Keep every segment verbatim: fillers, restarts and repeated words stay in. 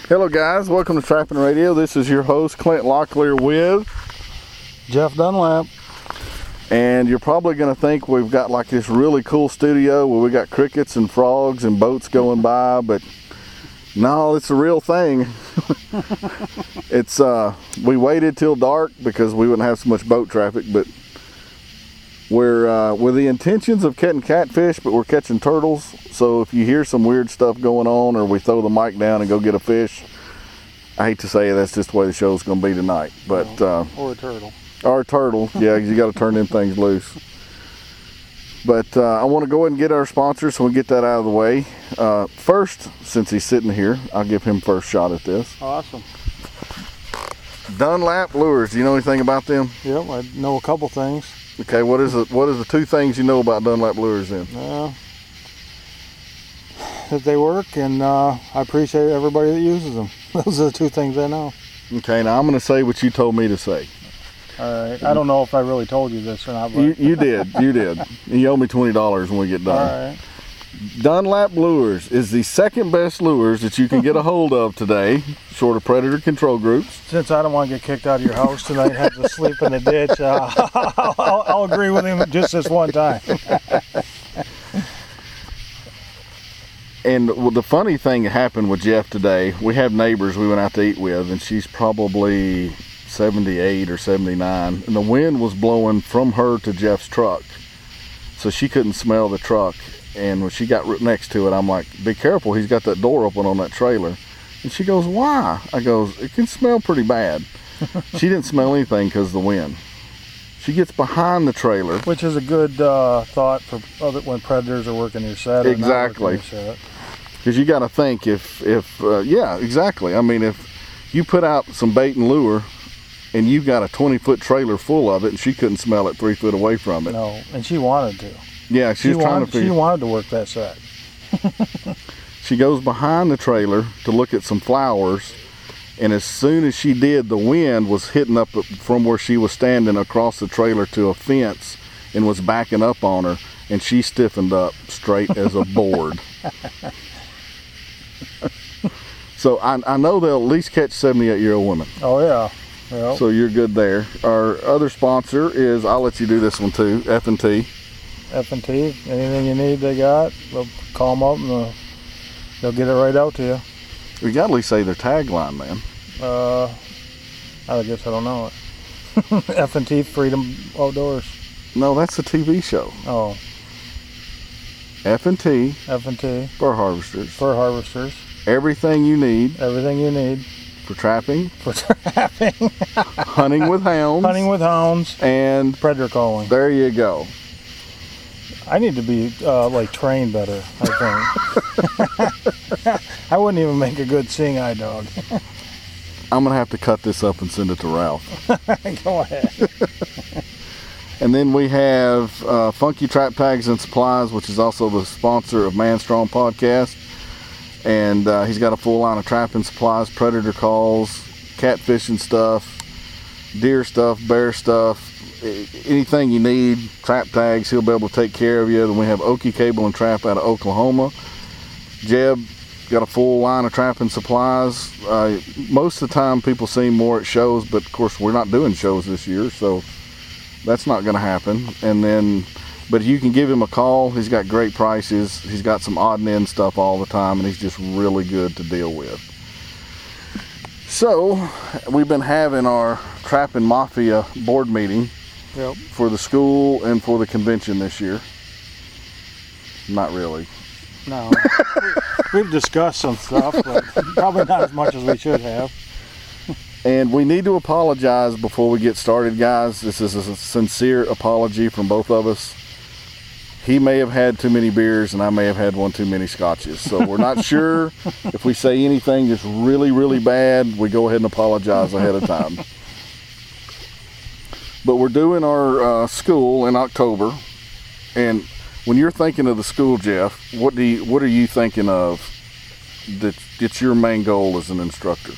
Hello guys, welcome to Trapping Radio. This is your host Clint Locklear with Jeff Dunlap. And you're probably going to think we've got like this really cool studio where we got crickets and frogs and boats going by, but no, it's a real thing. It's uh, we waited till dark because we wouldn't have so much boat traffic, but we're uh, with the intentions of catching catfish, but we're catching turtles. So if you hear some weird stuff going on, or we throw the mic down and go get a fish, I hate to say it, that's just the way the show's going to be tonight. But uh, or a turtle. Or a turtle, yeah, you got to turn them things loose. But uh, I want to go ahead and get our sponsor, so we get that out of the way. Uh, first, since he's sitting here, I'll give him first shot at this. Awesome. Dunlap Lures. Do you know anything about them? Yep, I know a couple things. Okay, what is it? What is the two things you know about Dunlap Lures then? Uh, that they work, and uh, I appreciate everybody that uses them. Those are the two things I know. Okay, now I'm going to say what you told me to say. All right. I don't know if I really told you this or not. But... You, you did. You did. And you owe me twenty dollars when we get done. All right. Dunlap Lures is the second best lures that you can get a hold of today, short of Predator Control Groups. Since I don't want to get kicked out of your house tonight and have to sleep in the ditch, uh, I'll, I'll, I'll agree with him just this one time. And the funny thing that happened with Jeff today, we have neighbors we went out to eat with, and she's probably seventy-eight or seventy-nine, and the wind was blowing from her to Jeff's truck, so she couldn't smell the truck. And when she got next to it, I'm like, be careful, he's got that door open on that trailer. And she goes, why? I goes, it can smell pretty bad. She didn't smell anything because of the wind. She gets behind the trailer. Which is a good uh, thought for other, when predators are working your set. Or exactly. Because you got to think if, if uh, yeah, exactly. I mean, if you put out some bait and lure and you got a twenty foot trailer full of it and she couldn't smell it three foot away from it. No, and she wanted to. Yeah, she, she was trying wanted, to figure. She wanted to work that set. She goes behind the trailer to look at some flowers, and as soon as she did, the wind was hitting up from where she was standing across the trailer to a fence and was backing up on her, and she stiffened up straight as a board. So I, I know they'll at least catch seventy-eight year old women. Oh yeah. Yep. So you're good there. Our other sponsor is, I'll let you do this one too, F and T. F and T, anything you need they got, we'll call them up and uh, they'll get it right out to you. We got to at least say their tagline, man. Uh, I guess I don't know it. F and T, Freedom Outdoors. No, that's a T V show. Oh. F and T. F and T. Fur Harvesters. Fur Harvesters. Everything you need. Everything you need. For trapping. For trapping. Hunting with hounds. Hunting with hounds. And predator calling. There you go. I need to be uh, like trained better, I think. I wouldn't even make a good seeing eye dog. I'm gonna have to cut this up and send it to Ralph. Go ahead. And then we have uh, Funky Trap Tags and Supplies, which is also the sponsor of Man Strong Podcast. And uh, he's got a full line of trapping supplies, predator calls, catfishing stuff, deer stuff, bear stuff. Anything you need, trap tags, he'll be able to take care of you. Then we have Okie Cable and Trap out of Oklahoma. Jeb got a full line of trapping supplies. Uh, most of the time people see him more at shows, but of course we're not doing shows this year, so that's not going to happen. And then, but you can give him a call. He's got great prices. He's got some odd and end stuff all the time, and he's just really good to deal with. So we've been having our Trapping Mafia board meeting. Yep. For the school and for the convention this year. Not really. No. We've discussed some stuff, but probably not as much as we should have. And we need to apologize before we get started, guys. This is a sincere apology from both of us. He may have had too many beers and I may have had one too many scotches. So we're not sure if we say anything that's really, really bad, we go ahead and apologize ahead of time. But we're doing our uh, school in October, and when you're thinking of the school, Jeff, what do you, what are you thinking of that it's your main goal as an instructor?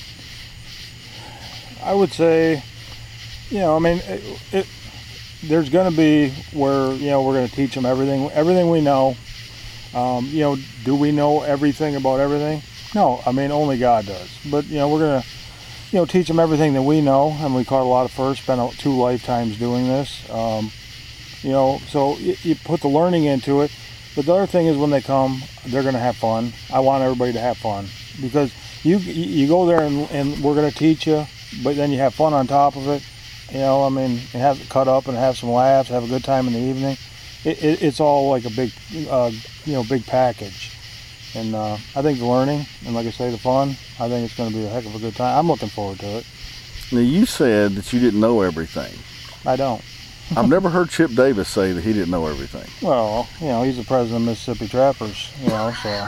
I would say, you know, I mean, it, it, there's going to be where, you know, we're going to teach them everything, everything we know. Um, you know, do we know everything about everything? No, I mean, only God does. But, you know, we're going to, you know, teach them everything that we know. And we caught a lot of first, spent two lifetimes doing this. Um, you know, so you, you put the learning into it. But the other thing is when they come, they're going to have fun. I want everybody to have fun. Because you you go there and, and we're going to teach you, but then you have fun on top of it. You know, I mean, and have it cut up and have some laughs, have a good time in the evening. It, it, it's all like a big, uh, you know, big package. And uh, I think the learning, and like I say, the fun, I think it's going to be a heck of a good time. I'm looking forward to it. Now, you said that you didn't know everything. I don't. I've never heard Chip Davis say that he didn't know everything. Well, you know, he's the president of Mississippi Trappers, you know, so.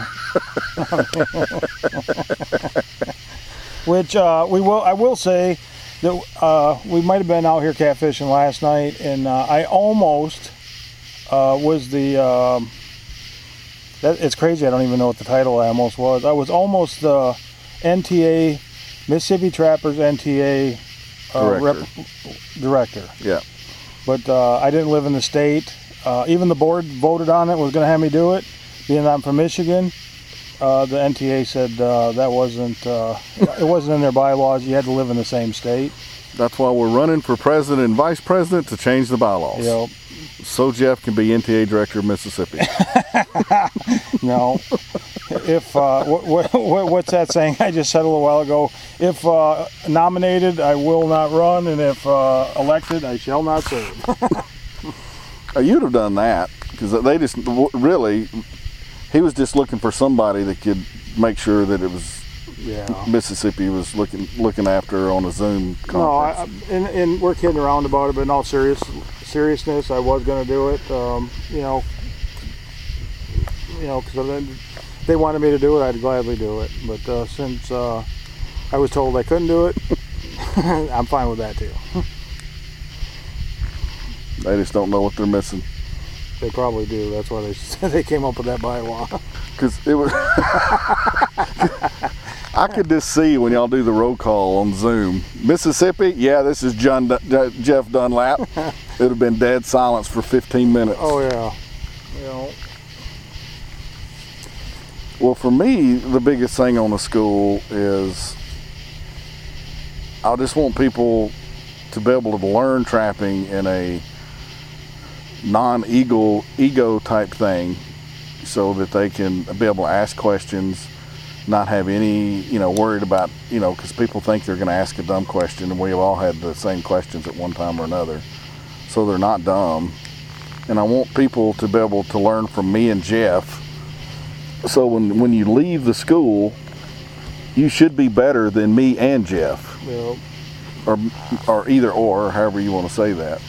Which uh, we will, I will say that uh, we might have been out here catfishing last night, and uh, I almost uh, was the, um, that, it's crazy, I don't even know what the title I almost was. I was almost the N T A, Mississippi Trappers N T A uh, Director. Rep, director. Yeah. But uh, I didn't live in the state. Uh, even the board voted on it, was going to have me do it. Being that I'm from Michigan, uh, the N T A said uh, that wasn't, uh, it wasn't in their bylaws. You had to live in the same state. That's why we're running for president and vice president, to change the bylaws. Yep. So Jeff can be N T A director of Mississippi. No. If, uh, what, what, what's that saying I just said a little while ago? If uh, nominated, I will not run, and if uh, elected, I shall not serve. Oh, you'd have done that, because they just, really, he was just looking for somebody that could make sure that it was, yeah, Mississippi was looking looking after on a Zoom conference. No, I, and, and we're kidding around about it, but in all serious seriousness, I was going to do it. Um, you know, you know, because they wanted me to do it, I'd gladly do it. But uh, since uh, I was told I couldn't do it, I'm fine with that too. They just don't know what they're missing. They probably do. That's why they they came up with that bylaw. Because it was, I could just see when y'all do the roll call on Zoom. Mississippi, yeah, this is John Dun- Jeff Dunlap. It would have been dead silence for fifteen minutes. Oh yeah. You know. Well, for me, the biggest thing on the school is I just want people to be able to learn trapping in a non-ego ego type thing, so that they can be able to ask questions, not have any, you know, worried about, you know, because people think they're going to ask a dumb question, and we've all had the same questions at one time or another, so they're not dumb. And I want people to be able to learn from me and Jeff, so when when you leave the school, you should be better than me and Jeff. Yep. or or either or, however you want to say that.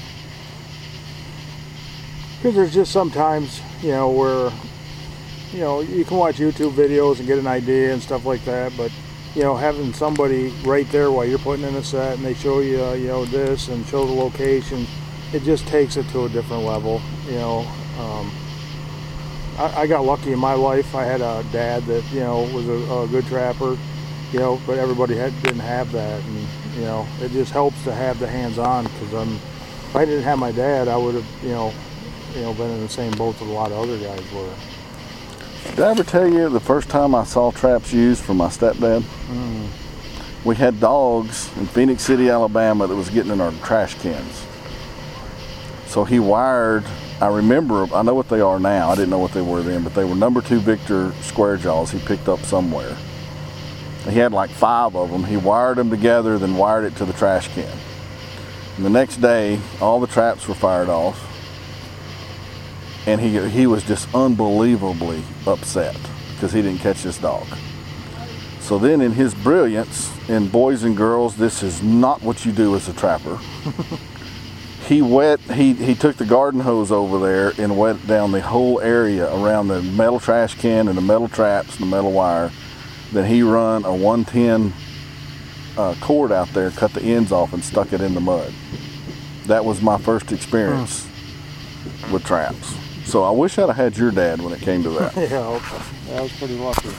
Because there's just sometimes, you know, where, you know, you can watch YouTube videos and get an idea and stuff like that, but, you know, having somebody right there while you're putting in a set and they show you, uh, you know, this and show the location, it just takes it to a different level, you know. Um, I, I got lucky in my life. I had a dad that, you know, was a, a good trapper, you know, but everybody had, didn't have that, and, you know, it just helps to have the hands-on, because I'm, if I didn't have my dad, I would have, you know, you know, been in the same boat that a lot of other guys were. Did I ever tell you the first time I saw traps used from my stepdad? Mm. We had dogs in Phoenix City, Alabama that was getting in our trash cans. So he wired, I remember, I know what they are now, I didn't know what they were then, but they were number two Victor square jaws he picked up somewhere. He had like five of them. He wired them together, then wired it to the trash can. And the next day, all the traps were fired off. And he he was just unbelievably upset because he didn't catch this dog. So then, in his brilliance, and boys and girls, this is not what you do as a trapper. he wet he he took the garden hose over there and wet down the whole area around the metal trash can and the metal traps and the metal wire. Then he run a one ten uh, cord out there, cut the ends off, and stuck it in the mud. That was my first experience hmm. with traps. So I wish I'd have had your dad when it came to that. Yeah, that was pretty lucky.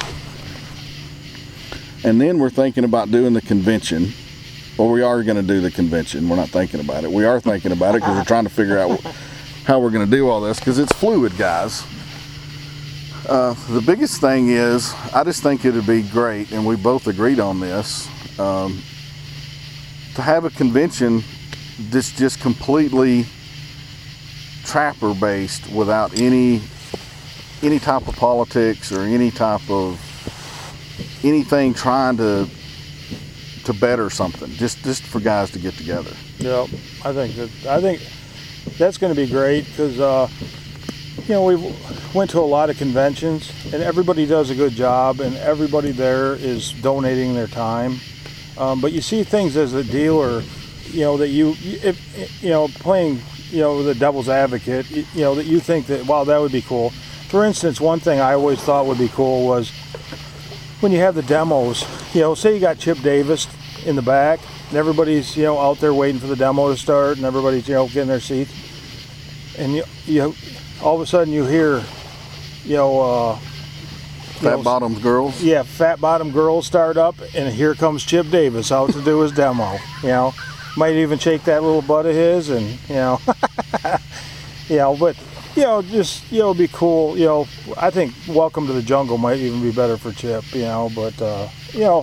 And then we're thinking about doing the convention. Well, we are going to do the convention. We're not thinking about it. We are thinking about it because we're trying to figure out how we're going to do all this, because it's fluid, guys. Uh, the biggest thing is, I just think it would be great, and we both agreed on this, um, to have a convention that's just completely trapper based, without any any type of politics or any type of anything trying to to better something. Just just for guys to get together. Yeah, I think that I think that's going to be great because uh, you know, we went to a lot of conventions and everybody does a good job and everybody there is donating their time. Um, but you see things as a dealer, you know, that you, if, you know, playing, you know, the devil's advocate, you know, that you think that, wow, that would be cool. For instance, one thing I always thought would be cool was when you have the demos, you know, say you got Chip Davis in the back and everybody's, you know, out there waiting for the demo to start and everybody's, you know, getting their seats. And you, you all of a sudden you hear, you know, uh, Fat know, Bottom Girls? Yeah, Fat Bottom Girls start up and here comes Chip Davis out to do his demo, you know. Might even shake that little butt of his and, you know, you know, but, you know, just, you know, be cool, you know. I think Welcome to the Jungle might even be better for Chip, you know, but, uh, you know,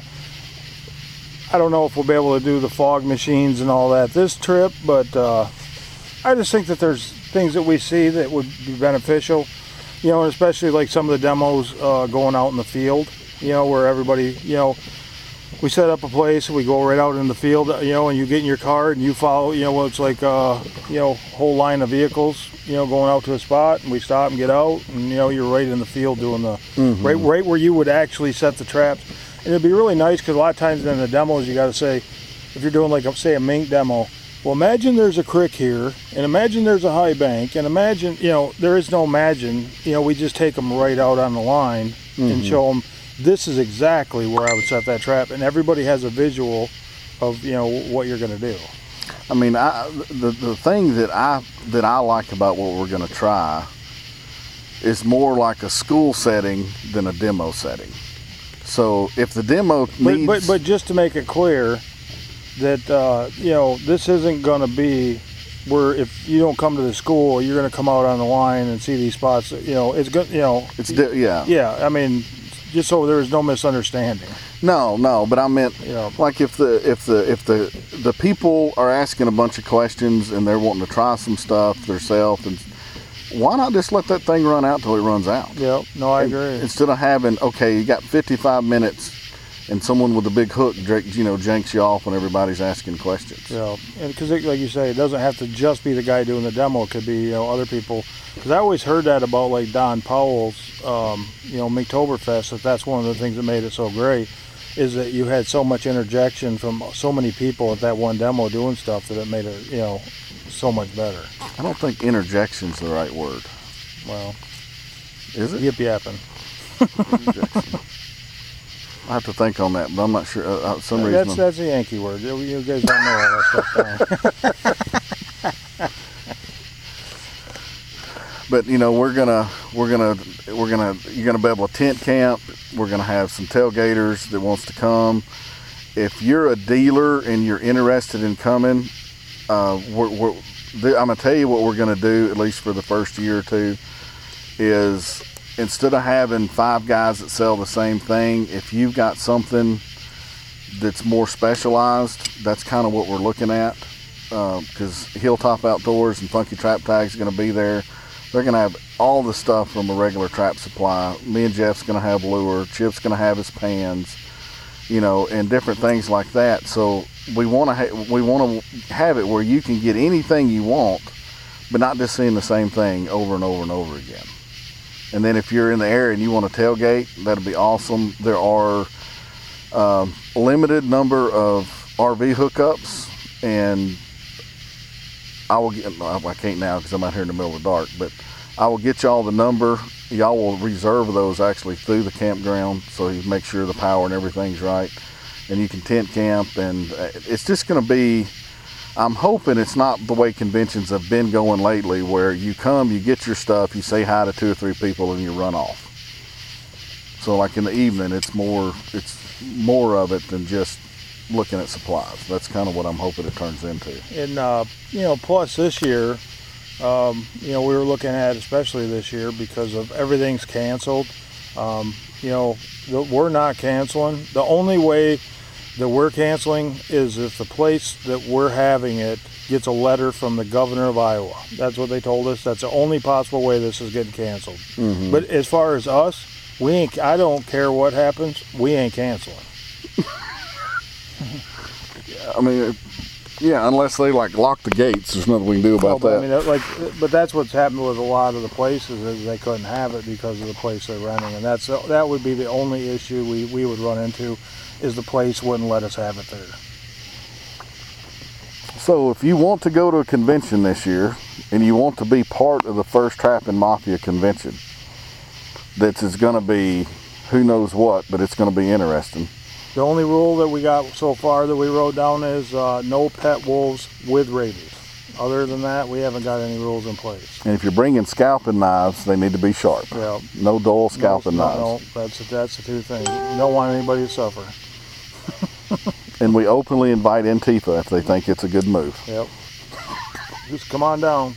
I don't know if we'll be able to do the fog machines and all that this trip, but uh, I just think that there's things that we see that would be beneficial, you know, and especially like some of the demos uh, going out in the field, you know, where everybody, you know, we set up a place, we go right out in the field, you know, and you get in your car and you follow, you know, well, it's like, uh, you know, whole line of vehicles, you know, going out to a spot, and we stop and get out, and, you know, you're right in the field doing the, mm-hmm. right, right where you would actually set the traps. And it'd be really nice because a lot of times in the demos you got to say, if you're doing like, a, say, a mink demo, well, imagine there's a creek here, and imagine there's a high bank, and imagine, you know, there is no imagine, you know, we just take them right out on the line mm-hmm. and show them, this is exactly where I would set that trap, and everybody has a visual of, you know, what you're going to do. I mean, I, the the thing that I that I like about what we're going to try is more like a school setting than a demo setting. So if the demo needs, but but, but just to make it clear that uh, you know, this isn't going to be where if you don't come to the school, you're going to come out on the line and see these spots. You know, it's good. You know, it's di- yeah, yeah. I mean, just so there's no misunderstanding. No, no, but I meant, you know, like if the if the if the the people are asking a bunch of questions and they're wanting to try some stuff themselves, and why not just let that thing run out till it runs out? Yeah, no, I and agree. Instead of having, okay, you got fifty-five minutes and someone with a big hook, you know, janks you off when everybody's asking questions. Yeah, and because like you say, it doesn't have to just be the guy doing the demo. It could be, you know, other people. Because I always heard that about like Don Powell's, um, you know, Minktoberfest, that that's one of the things that made it so great, is that you had so much interjection from so many people at that one demo doing stuff that it made it, you know, so much better. I don't think interjection's the right word. Well, is it? Yip yapping. Interjection. I have to think on that, but I'm not sure. Uh, uh, some reason that's I'm... that's a Yankee word. You guys don't know all that stuff down. But you know, we're gonna we're gonna we're gonna you're gonna be able to tent camp. We're gonna have some tailgaters that wants to come. If you're a dealer and you're interested in coming, uh, we're, we're, I'm gonna tell you what we're gonna do, at least for the first year or two, is instead of having five guys that sell the same thing, if you've got something that's more specialized, that's kind of what we're looking at. Because uh, Hilltop Outdoors and Funky Trap Tags are gonna be there. They're going to have all the stuff from a regular trap supply. Me and Jeff's going to have lure. Chip's going to have his pans, you know, and different things like that. So we want to ha- we want to have it where you can get anything you want, but not just seeing the same thing over and over and over again. And then if you're in the area and you want to tailgate, that'll be awesome. There are um, a limited number of R V hookups, and I will get, I can't now because I'm out here in the middle of the dark, but I will get y'all the number. Y'all will reserve those actually through the campground, so you make sure the power and everything's right, and you can tent camp. And it's just going to be, I'm hoping it's not the way conventions have been going lately, where you come, you get your stuff, you say hi to two or three people, and you run off. So like in the evening, it's more, it's more of it than just looking at supplies. That's kind of what I'm hoping it turns into. And uh, you know, plus this year, um, you know, we were looking at, especially this year, because of everything's canceled. Um, you know, the, we're not canceling. The only way that we're canceling is if the place that we're having it gets a letter from the governor of Iowa. That's what they told us. That's the only possible way this is getting canceled. Mm-hmm. But as far as us, we ain't. I don't care what happens. We ain't canceling. I mean, yeah, unless they like lock the gates, there's nothing we can do about oh, but, that. I mean, like, but that's what's happened with a lot of the places is they couldn't have it because of the place they're renting, and that's that would be the only issue we we would run into, is the place wouldn't let us have it there. So if you want to go to a convention this year, and you want to be part of the first Trapping Mafia convention, that is going to be who knows what, but it's going to be interesting. The only rule that we got so far that we wrote down is uh, no pet wolves with rabies. Other than that, we haven't got any rules in place. And if you're bringing scalping knives, they need to be sharp. Yeah. No dull scalping no, knives. No, that's that's the two things. You don't want anybody to suffer. And we openly invite Antifa if they think it's a good move. Yep. Just come on down.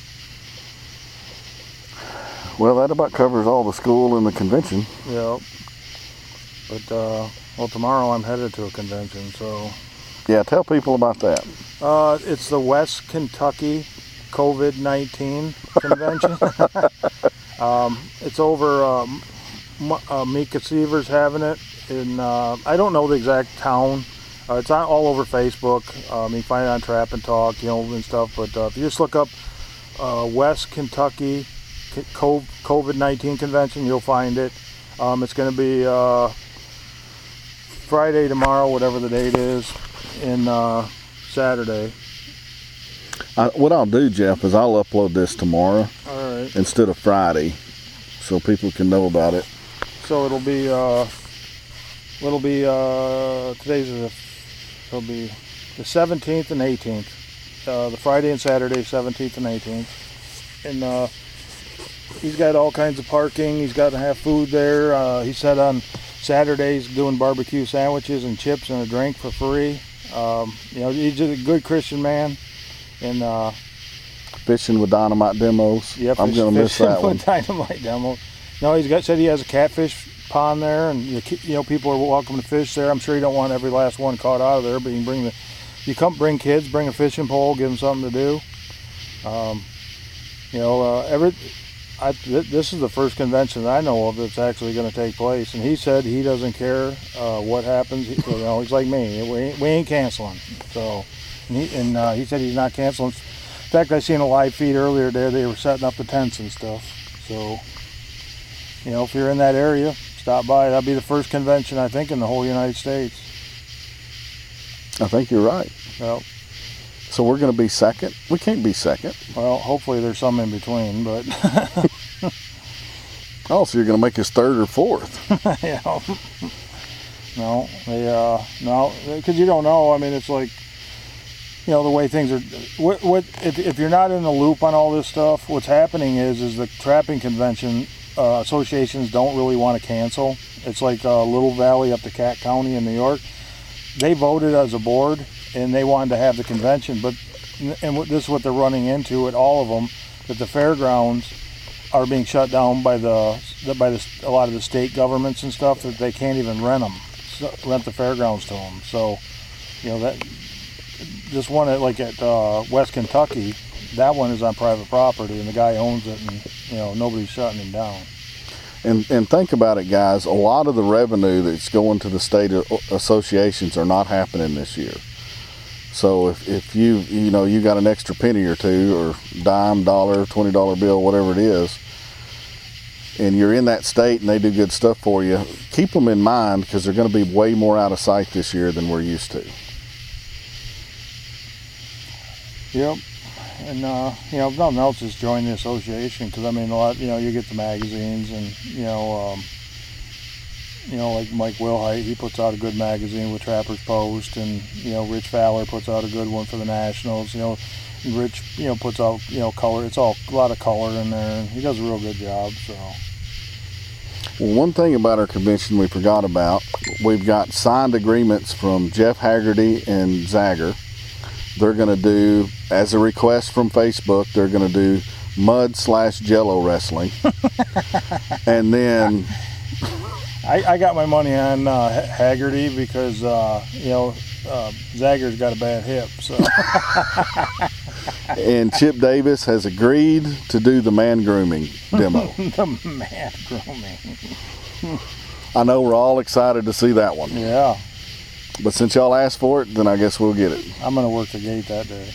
Well, that about covers all the school and the convention. Yep. But, uh, well, tomorrow I'm headed to a convention, so... Yeah, tell people about that. Uh, it's the West Kentucky COVID nineteen convention. um, it's over, um, uh, Mika Seavers having it in, uh, I don't know the exact town. Uh, it's on, all over Facebook. Um, you can find it on Trap and Talk, you know, and stuff. But uh, if you just look up uh, West Kentucky COVID nineteen convention, you'll find it. Um, it's going to be uh, Friday tomorrow, whatever the date is, and uh, Saturday. I, what I'll do, Jeff, is I'll upload this tomorrow All right. instead of Friday, so people can know about it. So it'll be, uh, it'll be uh, today's the, it'll be the seventeenth and eighteenth. Uh, the Friday and Saturday, seventeenth and eighteenth, and uh, he's got all kinds of parking. He's got to have food there. Uh, he said on Saturdays doing barbecue sandwiches and chips and a drink for free. Um, you know, he's just a good Christian man. And uh, fishing with dynamite demos. Yeah, I'm fish, gonna miss that one. Dynamite demo. No, he's got said he has a catfish pond there, and you, you know people are welcome to fish there. I'm sure you don't want every last one caught out of there, but you can bring the you come bring kids, bring a fishing pole, give them something to do. Um, you know, uh, every I, th- this is the first convention that I know of that's actually going to take place, and he said he doesn't care uh, what happens. He, you know, he's like me. We ain't, we ain't canceling. So. And, he, and uh, he said he's not canceling. In fact, I seen a live feed earlier there. They were setting up the tents and stuff. So, you know, if you're in that area, stop by. That'll be the first convention, I think, in the whole United States. I think you're right. Well, so we're going to be second? We can't be second. Well, hopefully there's some in between, but... Oh, so you're going to make us third or fourth? Yeah. No, they, uh, no, because you don't know. I mean, it's like... You know, the way things are, what, what if, if you're not in the loop on all this stuff, what's happening is is the trapping convention uh, associations don't really want to cancel. It's like uh, Little Valley up to Cat County in New York. They voted as a board, and they wanted to have the convention, but and this is what they're running into at all of them, that the fairgrounds are being shut down by the by the, a lot of the state governments and stuff, that they can't even rent them, rent the fairgrounds to them. So, you know, that... This one, at, like at uh, West Kentucky, that one is on private property, and the guy owns it, and you know nobody's shutting him down. And and think about it, guys. A lot of the revenue that's going to the state associations are not happening this year. So if, if you you know you got an extra penny or two, or dime, dollar, twenty dollar bill, whatever it is, and you're in that state and they do good stuff for you, keep them in mind, because they're going to be way more out of sight this year than we're used to. Yep, and uh, you know, if nothing else, just join the association, because I mean, a lot. You know, you get the magazines, and you know, um, you know, like Mike Wilhite, he puts out a good magazine with Trapper's Post, and you know, Rich Fowler puts out a good one for the Nationals. You know, and Rich, you know, puts out you know color. It's all a lot of color in there, and he does a real good job. So. Well, one thing about our convention we forgot about, we've got signed agreements from Jeff Haggerty and Zagger they're going to do, as a request from Facebook, they're going to do mud slash jello wrestling. And then I, I got my money on uh, Haggerty because uh, you know uh, Zagger's got a bad hip. So. And Chip Davis has agreed to do the man grooming demo. The man grooming. I know we're all excited to see that one. Yeah. But since y'all asked for it, then I guess we'll get it. I'm gonna work the gate that day.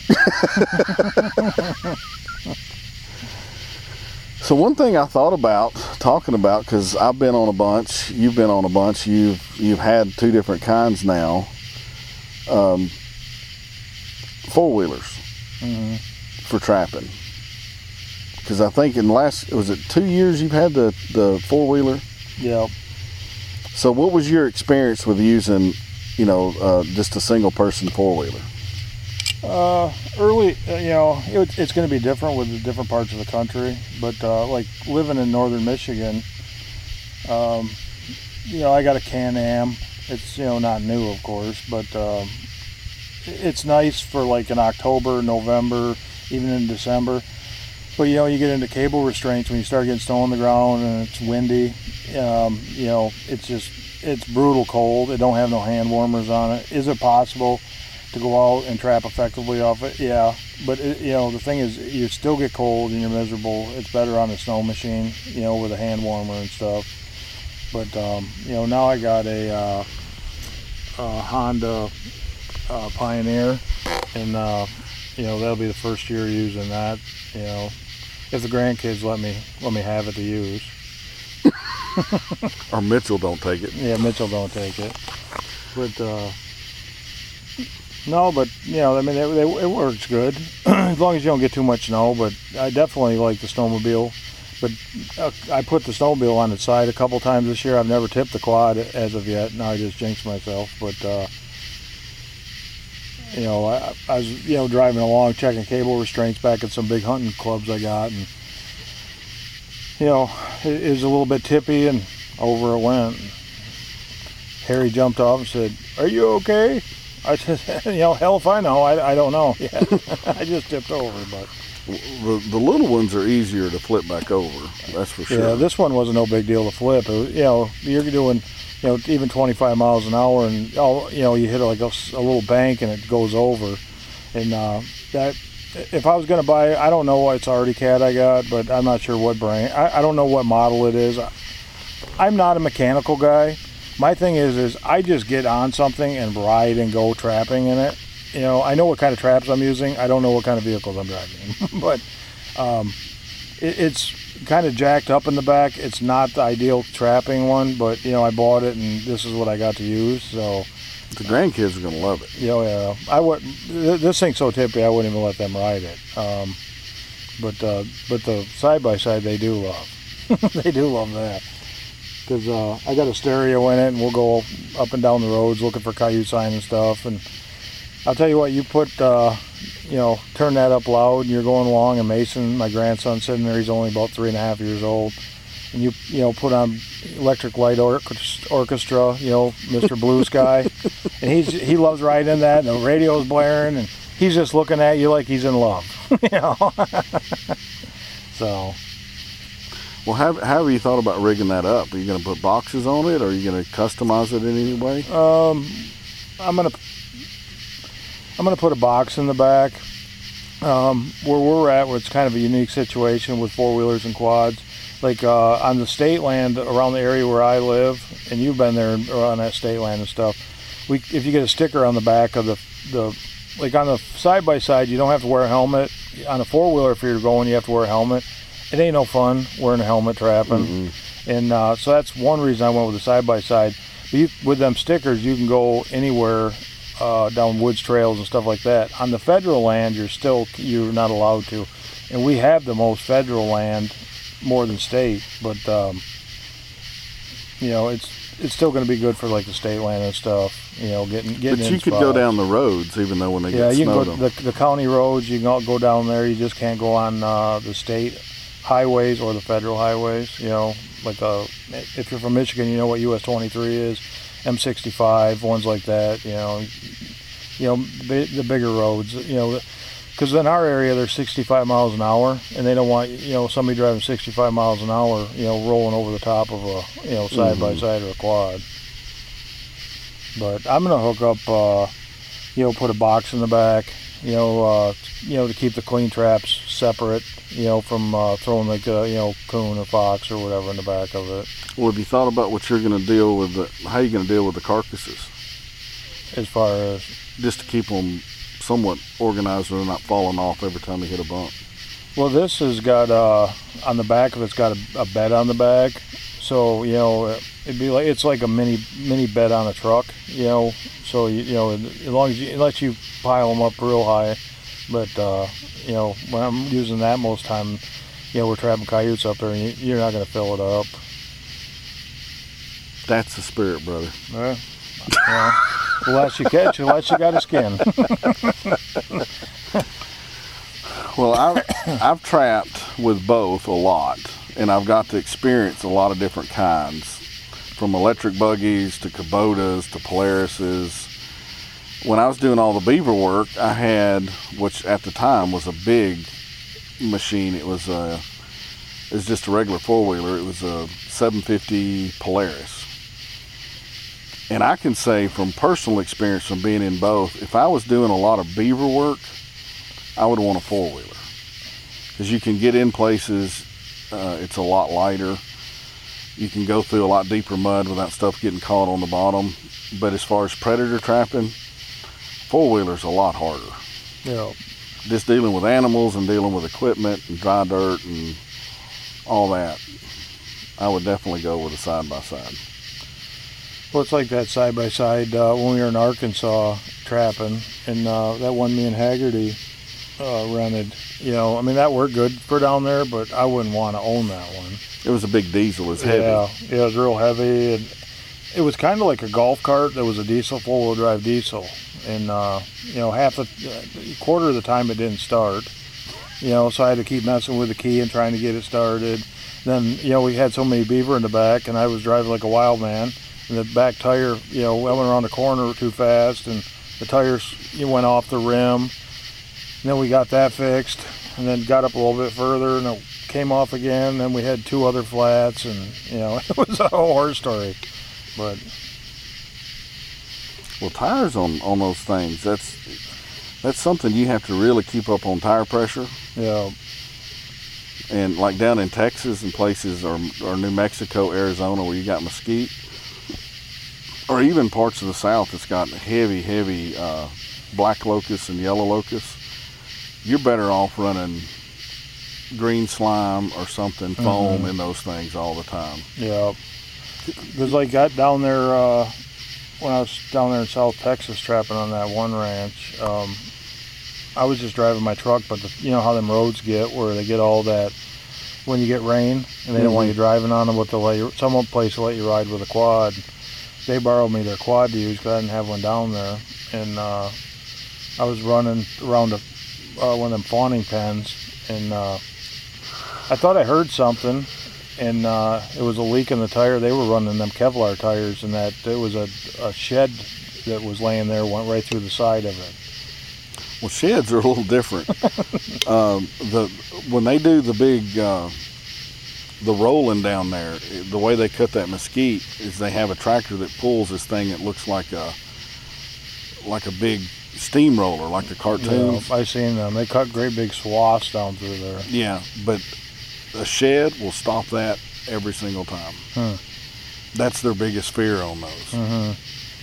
So one thing I thought about talking about, because I've been on a bunch, you've been on a bunch, you've you've had two different kinds now, um, four wheelers Mm-hmm. for trapping. Because I think in the last, was it two years you've had the the four wheeler? Yep. So what was your experience with using, you know, uh, just a single person four wheeler? Uh, early, uh, you know, it, it's going to be different with the different parts of the country. But uh, like living in northern Michigan, um, you know, I got a Can-Am. It's, you know, not new, of course, but um, it's nice for like in October, November, even in December. But you know, you get into cable restraints when you start getting snow on the ground and it's windy. Um, you know, it's just it's brutal cold. It don't have no hand warmers on it. Is it possible to go out and trap effectively off it? Yeah, but it, you know, the thing is, you still get cold and you're miserable. It's better on a snow machine, you know, with a hand warmer and stuff. But um, you know, now I got a, uh, a Honda uh, Pioneer, and uh, you know, that'll be the first year using that. You know, if the grandkids let me let me have it to use. Or Mitchell don't take it. Yeah, Mitchell don't take it. But uh, no, but you know, I mean, it, it, it works good as long as you don't get too much snow. But I definitely like the snowmobile. But uh, I put the snowmobile on its side a couple times this year. I've never tipped the quad as of yet. Now I just jinxed myself. But uh, you know, I, I was you know driving along, checking cable restraints back at some big hunting clubs I got, and you know, it, it was a little bit tippy, and over it went. Harry jumped off and said, "Are you okay?" I said, "You know, hell if I know. I, I don't know yet." I just tipped over, but The, the little ones are easier to flip back over. That's for sure. yeah, this one wasn't no big deal to flip. It was, you know, you're doing, you know, even twenty-five miles an hour, and oh, you know, you hit like a, a little bank and it goes over, and uh, that. If I was going to buy, I don't know what it's Arctic Cat I got, but I'm not sure what brand. I, I don't know what model it is. I'm not a mechanical guy. My thing is, is I just get on something and ride and go trapping in it. You know, I know what kind of traps I'm using. I don't know what kind of vehicles I'm driving. But um, it, it's kind of jacked up in the back. It's not the ideal trapping one, but, you know, I bought it and this is what I got to use, so. The grandkids are going to love it. Yeah, yeah. I would. This thing's so tippy, I wouldn't even let them ride it. Um, but uh, but the side by side they do love. They do love that because uh, I got a stereo in it, and we'll go up and down the roads looking for coyote sign and stuff. And I'll tell you what, you put uh, you know, turn that up loud, and you're going along, and Mason, my grandson, sitting there. He's only about three and a half years old. And you you know put on Electric Light Orchestra, you know, Mister Blue Sky, and he's he loves riding that, and the radio's blaring, and he's just looking at you like he's in love, you know. So, well, how, how have you thought about rigging that up? Are you going to put boxes on it, or are you going to customize it in any way? Um, I'm gonna I'm gonna put a box in the back. Um, where we're at, where it's kind of a unique situation with four wheelers and quads. Like uh, on the state land around the area where I live, and you've been there on that state land and stuff. We, if you get a sticker on the back of the, the, like on the side by side, you don't have to wear a helmet. On a four wheeler, if you're going, you have to wear a helmet. It ain't no fun wearing a helmet trapping, mm-hmm. and uh, so that's one reason I went with the side by side. But you, with them stickers, you can go anywhere uh, down woods trails and stuff like that. On the federal land, you're still you're not allowed to, and we have the most federal land. More than state, but um, you know, it's it's still going to be good for like the state land and stuff. You know, getting getting. But in you could spots. go down the roads, even though when they yeah, get you can snowed go on. the the county roads. You can all go down there. You just can't go on uh, the state highways or the federal highways. You know, like uh, if you're from Michigan, you know what U S twenty-three is, M sixty-five, ones like that. You know, you know, the, the bigger roads, you know, because in our area they're sixty-five miles an hour, and they don't want, you know, somebody driving sixty-five miles an hour, you know, rolling over the top of a, you know, side by side or a quad. But I'm gonna hook up, uh, you know, put a box in the back, you know, uh, you know, to keep the clean traps separate, you know, from uh, throwing like a, you know, coon or fox or whatever in the back of it. Well, have you thought about what you're going to deal with, the, how you're going to deal with the carcasses? As far as? Just to keep them somewhat organized so they're not falling off every time you hit a bump. Well, this has got, uh, on the back of it's got a, a bed on the back. So, you know, it'd be like, it's like a mini mini bed on a truck, you know. So, you, you know, as long as you, it lets you pile them up real high. But, uh, you know, when I'm using that most time, you know, we're trapping coyotes up there and you, you're not going to fill it up. That's the spirit, brother. Yeah. Well, the less you catch, the less you got a skin. Well, I've, I've trapped with both a lot, and I've got to experience a lot of different kinds, from electric buggies to Kubotas to Polarises. When I was doing all the beaver work, I had, which at the time was a big machine. It was a, it was just a regular four-wheeler. It was a seven fifty Polaris. And I can say from personal experience from being in both, if I was doing a lot of beaver work, I would want a four-wheeler. Because you can get in places, uh, it's a lot lighter. You can go through a lot deeper mud without stuff getting caught on the bottom. But as far as predator trapping, four-wheeler's a lot harder. Yeah. Just dealing with animals and dealing with equipment and dry dirt and all that, I would definitely go with a side-by-side. Well, it's like that side-by-side uh, when we were in Arkansas trapping, and uh, that one me and Haggerty uh, rented. You know, I mean, that worked good for down there, but I wouldn't want to own that one. It was a big diesel. It was heavy. Yeah, yeah, it was real heavy. And it was kind of like a golf cart that was a diesel, four-wheel drive diesel. And, uh, you know, half a, a quarter of the time it didn't start. You know, so I had to keep messing with the key and trying to get it started. Then, you know, we had so many beaver in the back, and I was driving like a wild man. And the back tire, you know, went around the corner too fast, and the tires you know, went off the rim. And then we got that fixed, and then got up a little bit further, and it came off again. And then we had two other flats, and you know, it was a whole horror story. But well, tires on on those things, that's that's something you have to really keep up on tire pressure. Yeah. And like down in Texas and places, or or New Mexico, Arizona, where you got mesquite. Or even parts of the South that's got heavy, heavy uh, black locust and yellow locust, you're better off running green slime or something, foam mm-hmm. in those things all the time. Yeah. Because like got down there, uh, when I was down there in South Texas trapping on that one ranch, um, I was just driving my truck, but the, you know how them roads get, where they get all that, when you get rain, and they mm-hmm. don't want you driving on them, but they'll let you, some place will let you ride with a quad. They borrowed me their quad to use because I didn't have one down there, and uh, I was running around a, uh, one of them fawning pens, and uh, I thought I heard something, and uh, it was a leak in the tire. They were running them Kevlar tires, and that it was a, a shed that was laying there, went right through the side of it. Well, sheds are a little different. um, the when they do the big uh, the rolling down there, the way they cut that mesquite is they have a tractor that pulls this thing that looks like a like a big steamroller, like the cartoons. Yeah, I've seen them. They cut great big swaths down through there. Yeah, but a shed will stop that every single time. Hmm. That's their biggest fear on those. Mm-hmm.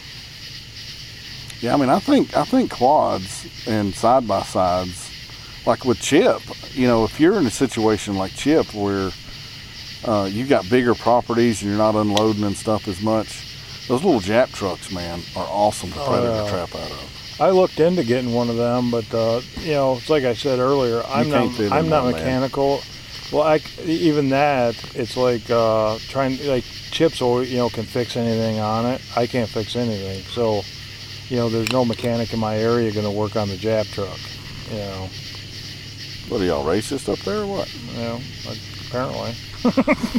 Yeah, I mean, I think I think quads and side by sides, like with Chip, you know, if you're in a situation like Chip where uh, you got bigger properties and you're not unloading and stuff as much, those little Jap trucks, man, are awesome for predator oh, yeah. trap out of. I looked into getting one of them, but uh, you know, it's like I said earlier, I'm not I'm not mechanical. Man. Well, I, even that, it's like uh, trying like Chip's, you know, can fix anything on it. I can't fix anything, so. You know, there's no mechanic in my area going to work on the Jap truck, you know. What, are y'all racist up there or what? You know, apparently.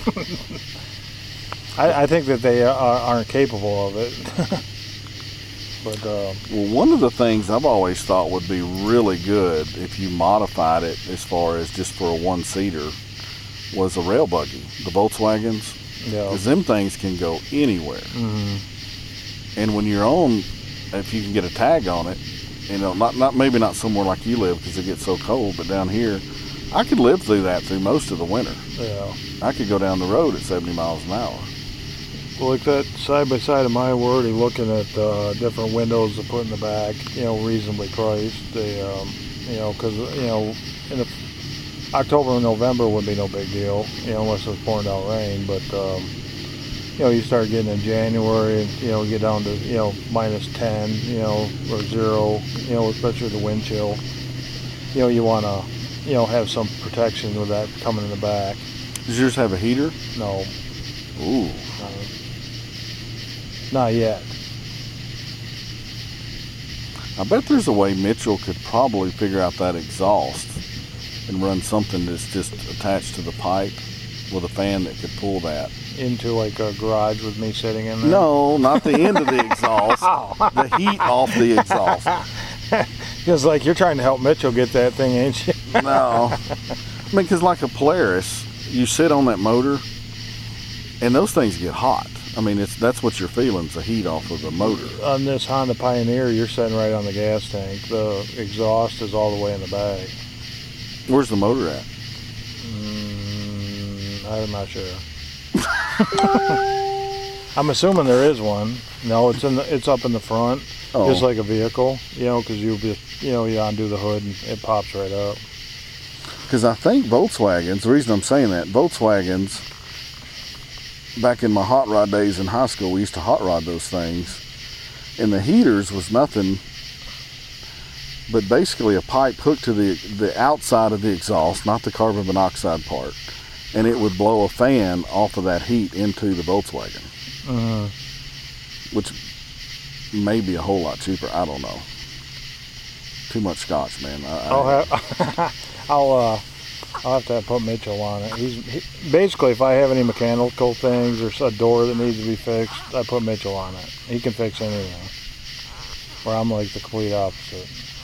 I, I think that they are, aren't capable of it. But uh, Well, one of the things I've always thought would be really good if you modified it as far as just for a one-seater was a rail buggy, the Volkswagens. yeah, Because them things can go anywhere. hmm And when you're on, if you can get a tag on it, you know, not, not maybe not somewhere like you live because it gets so cold, but down here, I could live through that through most of the winter. yeah. I could go down the road at seventy miles an hour. Well, like that side by side of mine, we're already looking at uh, different windows to put in the back. You know, reasonably priced. They, um, you know, because you know, in the October and November would be no big deal. You know, unless it was pouring down rain. But um, you know, you start getting in January, and you know, get down to you know minus ten, you know, or zero. You know, especially with the wind chill. You know, you want to, you know, have some protection with that coming in the back. Does yours have a heater? No, Ooh. not, not yet. I bet there's a way Mitchell could probably figure out that exhaust and run something that's just attached to the pipe with a fan that could pull that. Into like a garage with me sitting in there. No, not the end of the exhaust. The heat off the exhaust. Because like you're trying to help Mitchell get that thing, ain't you? No. I mean, because like a Polaris, you sit on that motor and those things get hot. I mean, it's that's what you're feeling, is the heat off of the motor. On this Honda Pioneer, you're sitting right on the gas tank. The exhaust is all the way in the back. Where's the motor at? Mm, I'm not sure. I'm assuming there is one. No, it's in the, it's up in the front, Oh. just like a vehicle. You know, because you just you know you undo the hood and it pops right up. Because I think Volkswagens, the reason I'm saying that, Volkswagens, back in my hot rod days in high school, we used to hot rod those things. And the heaters was nothing but basically a pipe hooked to the, the outside of the exhaust, not the carbon monoxide part. And it would blow a fan off of that heat into the Volkswagen, Mm-hmm. which may be a whole lot cheaper. I don't know. Too much scotch, man. I, I'll I, have I'll uh I'll have to put Mitchell on it. He's he, basically if I have any mechanical things or a door that needs to be fixed, I put Mitchell on it. He can fix anything. Where I'm like the complete opposite.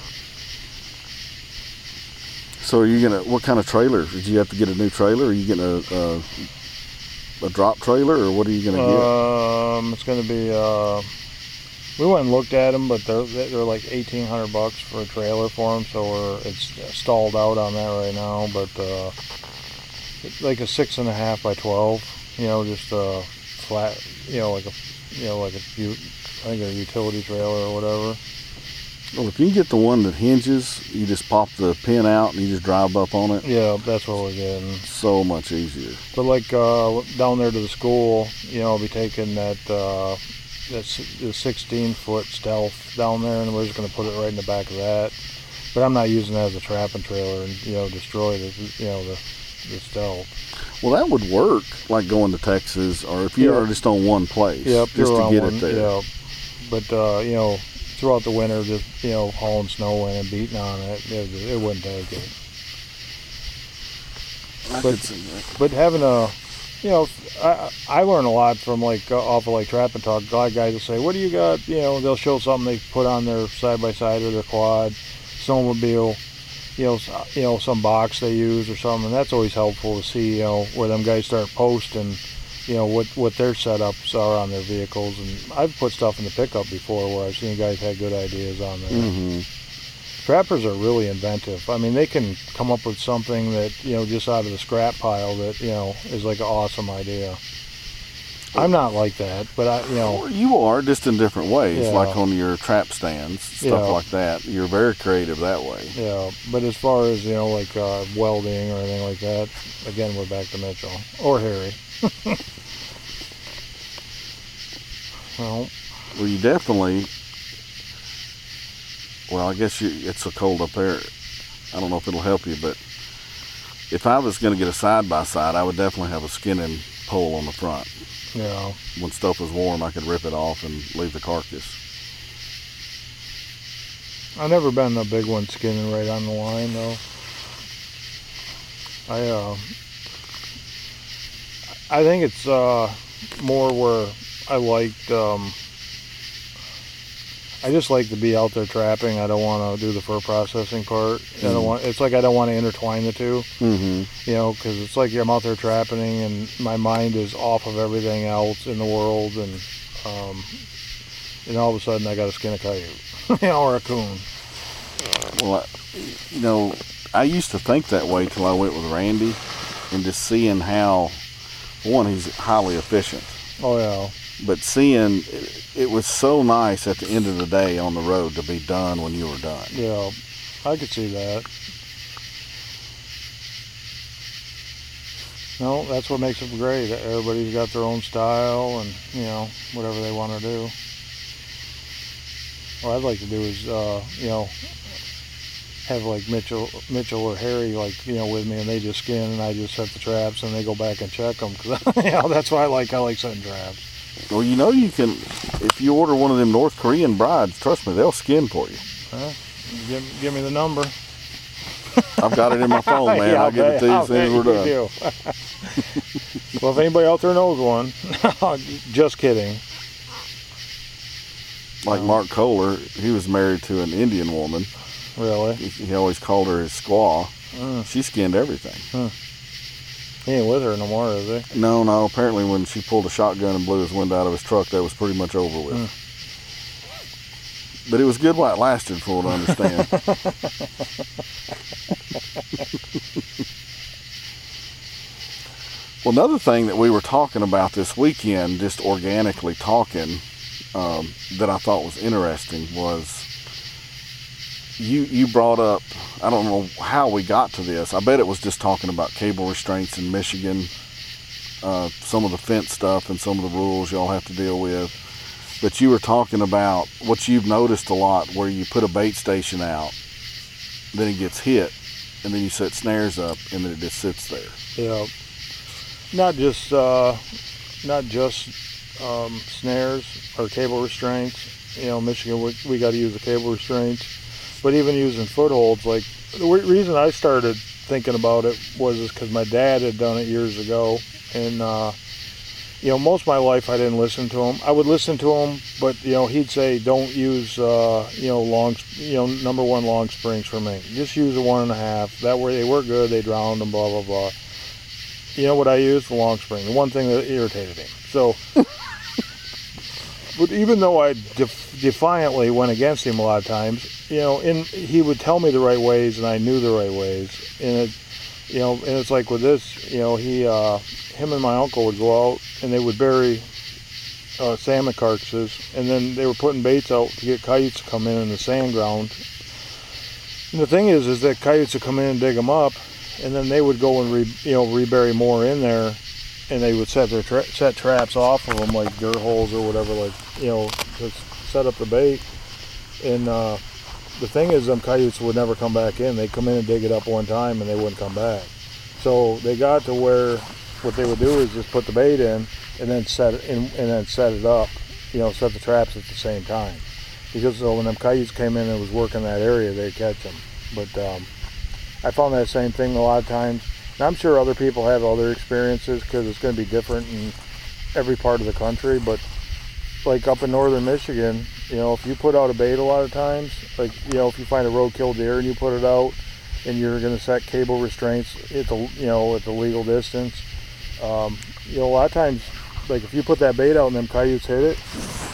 So are you gonna? What kind of trailer? Did you have to get a new trailer? Are you getting a a, a drop trailer, or what are you gonna get? Um, it's gonna be uh, we went and looked at them, but they're they're like eighteen hundred bucks for a trailer for them. So we're it's stalled out on that right now. But uh, it's like a six and a half by twelve. You know, just a flat. You know, like a you know like a u- I think a utility trailer or whatever. Well, if you can get the one that hinges, you just pop the pin out and you just drive up on it. Yeah, that's what we're getting. So much easier. But like uh, down there to the school, you know, I'll be taking that uh, that's the sixteen foot Stealth down there, and we're just going to put it right in the back of that. But I'm not using that as a trapping trailer and you know destroy the you know the the Stealth. Well, that would work, like going to Texas, or if you're Yeah. just on one place, Yep, just you're to on get one, it there. Yeah, but uh, you know, throughout the winter, just you know, hauling snow in and beating on it, it, it wouldn't take it. I But- could see that. But having a, you know, I I learn a lot from like uh, off of like Trap and Talk. A lot of guys will say, "What do you got?" You know, they'll show something they put on their side by side or their quad, snowmobile, you know, s- you know, some box they use or something. And that's always helpful to see, you know, where them guys start posting, you know, what what their setups are on their vehicles. And I've put stuff in the pickup before where I've seen guys had good ideas on there. Mm-hmm. Trappers are really inventive. I mean, they can come up with something that, you know, just out of the scrap pile that, you know, is like an awesome idea. I'm not like that, but I, you know, Well, you are, just in different ways, Yeah. like on your trap stands, stuff Yeah. like that. You're very creative that way. yeah. But as far as, you know, like uh, welding or anything like that, again, we're back to Mitchell or Harry. Well, Well, you definitely. Well, I guess you, it's so cold up there. I don't know if it'll help you, but if I was going to get a side by side, I would definitely have a skinning pole on the front. you know, When stuff was warm, I could rip it off and leave the carcass. I've never been a big one skinning right on the line though. I uh, I think it's uh, more where I liked. Um, I just like to be out there trapping. I don't want to do the fur processing part. Mm-hmm. I don't want. It's like I don't want to intertwine the two. Mm-hmm. You know, because it's like I'm out there trapping, and my mind is off of everything else in the world, and um, and all of a sudden I got to skin a coyote, you know, or a coon. Well, I, you know, I used to think that way till I went with Randy, and just seeing how, one, he's highly efficient. Oh yeah. But seeing, it, it was so nice at the end of the day on the road to be done when you were done. Yeah, I could see that. No, that's what makes it great. Everybody's got their own style and, you know, whatever they want to do. What I'd like to do is, uh, you know, have like Mitchell, Mitchell or Harry, like, you know, with me, and they just skin, and I just set the traps, and they go back and check them. Cause, you know, that's why I like. I like setting traps. Well, you know, you can, if you order one of them North Korean brides, trust me, they'll skin for you. Huh? Give, give me the number. I've got it in my phone, man. Yeah, I'll give it to you as soon as we're done. Well, if anybody out there knows one, just kidding. Like um, Mark Kohler, he was married to an Indian woman. Really? He, he always called her his squaw. Mm. She skinned everything. Hmm. He ain't with her no more, is he? No, no. Apparently when she pulled a shotgun and blew his window out of his truck, that was pretty much over with. Hmm. But it was good while it lasted, for what I understand. Well, another thing that we were talking about this weekend, just organically talking, um, that I thought was interesting was you you brought up, I don't know how we got to this. I bet it was just talking about cable restraints in Michigan, uh, some of the fence stuff and some of the rules y'all have to deal with. But you were talking about what you've noticed a lot, where you put a bait station out, then it gets hit, and then you set snares up, and then it just sits there. Yeah. Not just uh, not just um, snares or cable restraints. You know, Michigan, we, we got to use the cable restraints. But even using footholds, like the w- reason I started thinking about it was because my dad had done it years ago, and uh, you know, most of my life I didn't listen to him. I would listen to him, but you know, he'd say, "Don't use uh, you know long, you know, number one long springs for me. Just use a one and a half. That way they work good. They drowned and blah blah blah." You know what I used? The long spring. The one thing that irritated him. So, but even though I def- defiantly went against him a lot of times, you know, and he would tell me the right ways, and I knew the right ways. And it, you know, and it's like with this, you know, he, uh, him and my uncle would go out and they would bury uh, salmon carcasses, and then they were putting baits out to get coyotes to come in in the sand ground. And the thing is, is that coyotes would come in and dig them up. And then they would go and re, you know rebury more in there, and they would set their tra- set traps off of them, like dirt holes or whatever, like you know to set up the bait. And uh, the thing is, them coyotes would never come back in. They'd come in and dig it up one time, and they wouldn't come back. So they got to where what they would do is just put the bait in, and then set it in, and then set it up, you know, set the traps at the same time. Because so when them coyotes came in and was working that area, they'd catch them. But um, I found that same thing a lot of times. And I'm sure other people have other experiences because it's going to be different in every part of the country. But like up in northern Michigan, you know, if you put out a bait a lot of times, like, you know, if you find a roadkill deer and you put it out and you're going to set cable restraints at the, you know, at the legal distance, um, you know, a lot of times, like if you put that bait out and them coyotes hit it,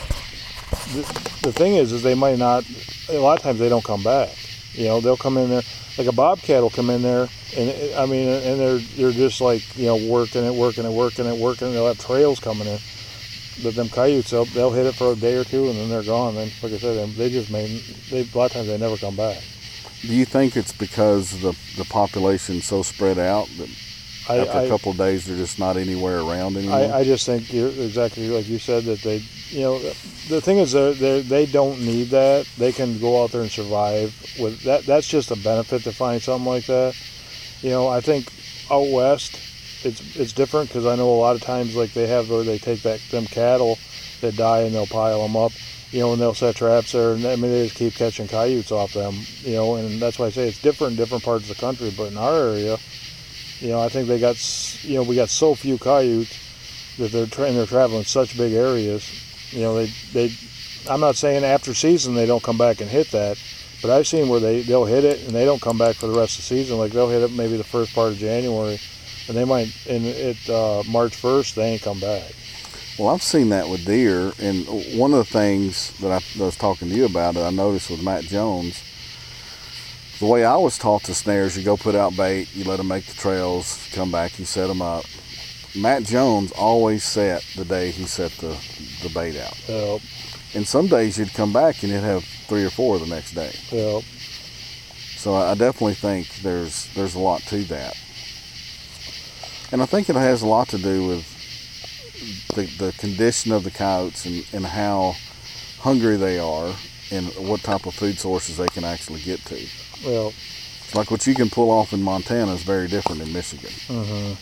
the, the thing is, is they might not, a lot of times they don't come back. You know, they'll come in there. Like a bobcat will come in there, and it, I mean, and they're they're just like, you know, working it, working it, working it, working it. They'll have trails coming in, but them coyotes, they'll, they'll hit it for a day or two, and then they're gone. Then, like I said, they, they just made. They, a lot of times they never come back. Do you think it's because the the population's so spread out that I, after I, a couple of days they're just not anywhere around anymore? I, I just think you're exactly like you said, that they, you know, the thing is they they don't need that. They can go out there and survive with that. That's just a benefit to find something like that. You know, I think out west it's it's different because I know a lot of times like they have where they take that them cattle that die and they'll pile them up, you know, and they'll set traps there, and I mean they just keep catching coyotes off them, you know, and that's why I say it's different in different parts of the country. But in our area, you know, I think they got, you know, we got so few coyotes that they're tra- and they're traveling such big areas. You know, they they I'm not saying after season they don't come back and hit that, but I've seen where they, they'll hit it and they don't come back for the rest of the season. Like they'll hit it maybe the first part of January, and they might, in it uh, March first, they ain't come back. Well, I've seen that with deer, and one of the things that I, that I was talking to you about that I noticed with Matt Jones, the way I was taught to snare is you go put out bait, you let them make the trails, come back, you set them up. Matt Jones always set the day he set the, the bait out. Yep. And some days you'd come back and you'd have three or four the next day. Yep. So I definitely think there's there's a lot to that. And I think it has a lot to do with the, the condition of the coyotes and, and how hungry they are and what type of food sources they can actually get to. Well, like what you can pull off in Montana is very different in Michigan. Mm-hmm.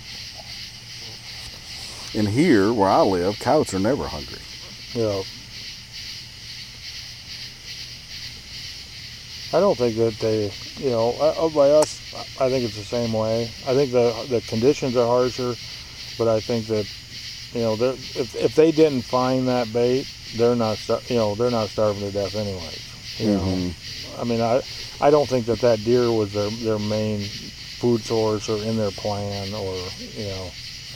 And here, where I live, coyotes are never hungry. Yeah. I don't think that they, you know, uh, by us, I think it's the same way. I think the the conditions are harsher, but I think that, you know, if if they didn't find that bait, they're not, you know, they're not starving to death anyways. You Mm-hmm. know, I mean, I I don't think that that deer was their their main food source or in their plan, or you know.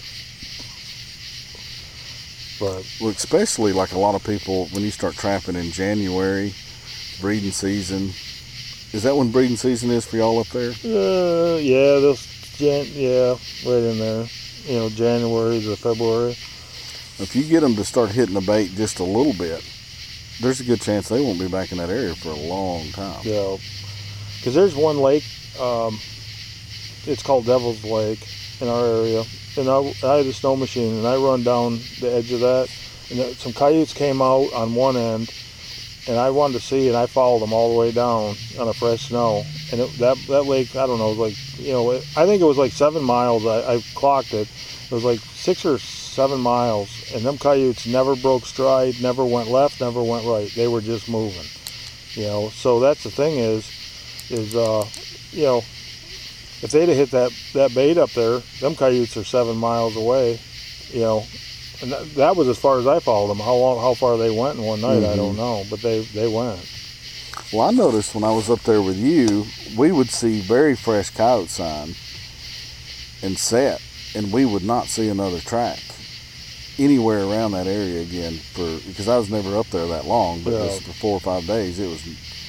But Well, especially like a lot of people, when you start trapping in January, breeding season. Is that when breeding season is for y'all up there? uh, yeah, those Jan, yeah, right in there. You know, January to February. If you get them to start hitting the bait just a little bit, there's a good chance they won't be back in that area for a long time. Yeah, because there's one lake. Um, it's called Devil's Lake in our area, and I, I had a snow machine, and I run down the edge of that, and there, some coyotes came out on one end, and I wanted to see, and I followed them all the way down on a fresh snow, and it, that that lake, I don't know, like, you know, it, I think it was like seven miles. I, I clocked it. It was like six or seven miles, and them coyotes never broke stride, never went left, never went right. They were just moving, you know. So that's the thing is, is uh, you know, if they'd have hit that that bait up there, them coyotes are seven miles away, you know. And that, that was as far as I followed them. How long, how far they went in one night, Mm-hmm. I don't know, but they they went. Well, I noticed when I was up there with you, we would see very fresh coyote sign and set, and we would not see another track anywhere around that area again for because I was never up there that long, but Yeah. just for four or five days, it was.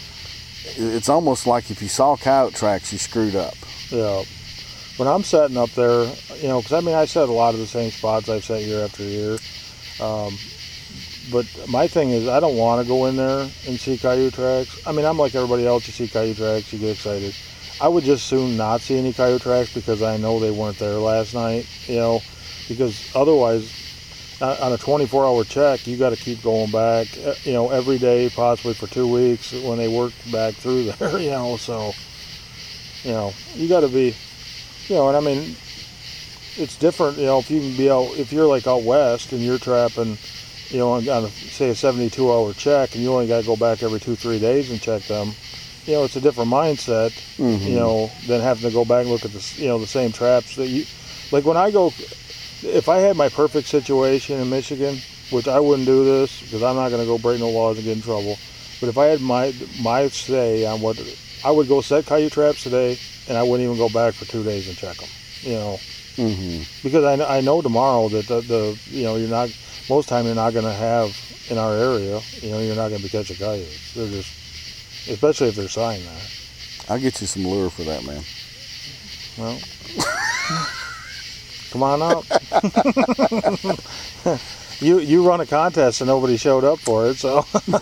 It's almost like if you saw coyote tracks, you screwed up. Yeah. When I'm setting up there, you know, because I mean, I set a lot of the same spots I've set year after year. Um, but my thing is, I don't want to go in there and see coyote tracks. I mean, I'm like everybody else. You see coyote tracks, you get excited. I would just soon not see any coyote tracks because I know they weren't there last night, you know, because otherwise, on a twenty-four hour check, you got to keep going back, you know, every day, possibly for two weeks when they work back through there, you know, so, you know, you got to be, you know, and I mean, it's different, you know, if you can be out, if you're like out west and you're trapping, you know, on a, say a seventy-two hour check and you only got to go back every two, three days and check them, you know, it's a different mindset, Mm-hmm. you know, than having to go back and look at the, you know, the same traps that you, like when I go, if I had my perfect situation in Michigan, which I wouldn't do this because I'm not going to go break no laws and get in trouble, but if I had my, my say on what, I would go set coyote traps today and I wouldn't even go back for two days and check them, you know. Mm-hmm. Because I, I know tomorrow that the, the you know you're not most time you're not going to have in our area, you know, you're not going to be catching coyotes. They're just, especially if they're sign that. I'll get you some lure for that, man. Well, come on out. you you run a contest and nobody showed up for it, so.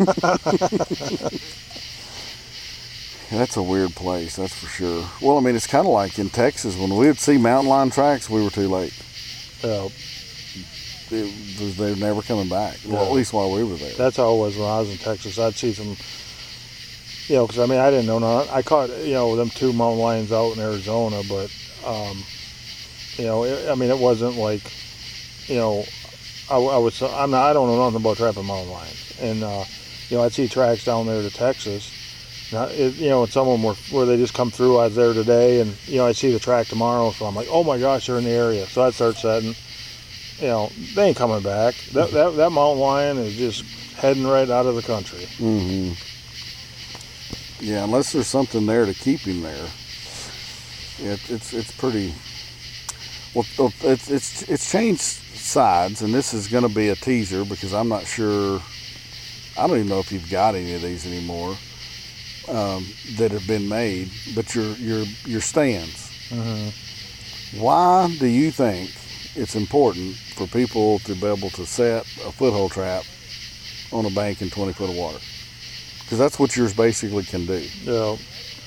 That's a weird place, that's for sure. Well, I mean, it's kind of like in Texas when we would see mountain lion tracks, we were too late. Yeah, It was, they were never coming back. Well, at Yeah. least while we were there. that's how it was when I was in Texas. I'd see some, you know, because I mean I didn't know none. I caught you know them two mountain lions out in Arizona, but um, you know, it, I mean it wasn't like, you know, I, I was I'm not I don't know nothing about trapping mountain lions, and uh, you know I'd see tracks down there to Texas. Now, it, you know, and some of them were where they just come through. I was there today, and you know I see the track tomorrow, so I'm like, oh my gosh, they're in the area. So I'd start setting. You know, they ain't coming back. That that, that mountain lion is just heading right out of the country. Mm-hmm. Yeah, unless there's something there to keep him there. It, it's it's pretty. Well, it's it's it's changed sides, and this is going to be a teaser because I'm not sure. I don't even know if you've got any of these anymore um, that have been made. But your your your stands. Mm-hmm. Why do you think it's important for people to be able to set a foothold trap on a bank in twenty foot of water? Because that's what yours basically can do. Yeah.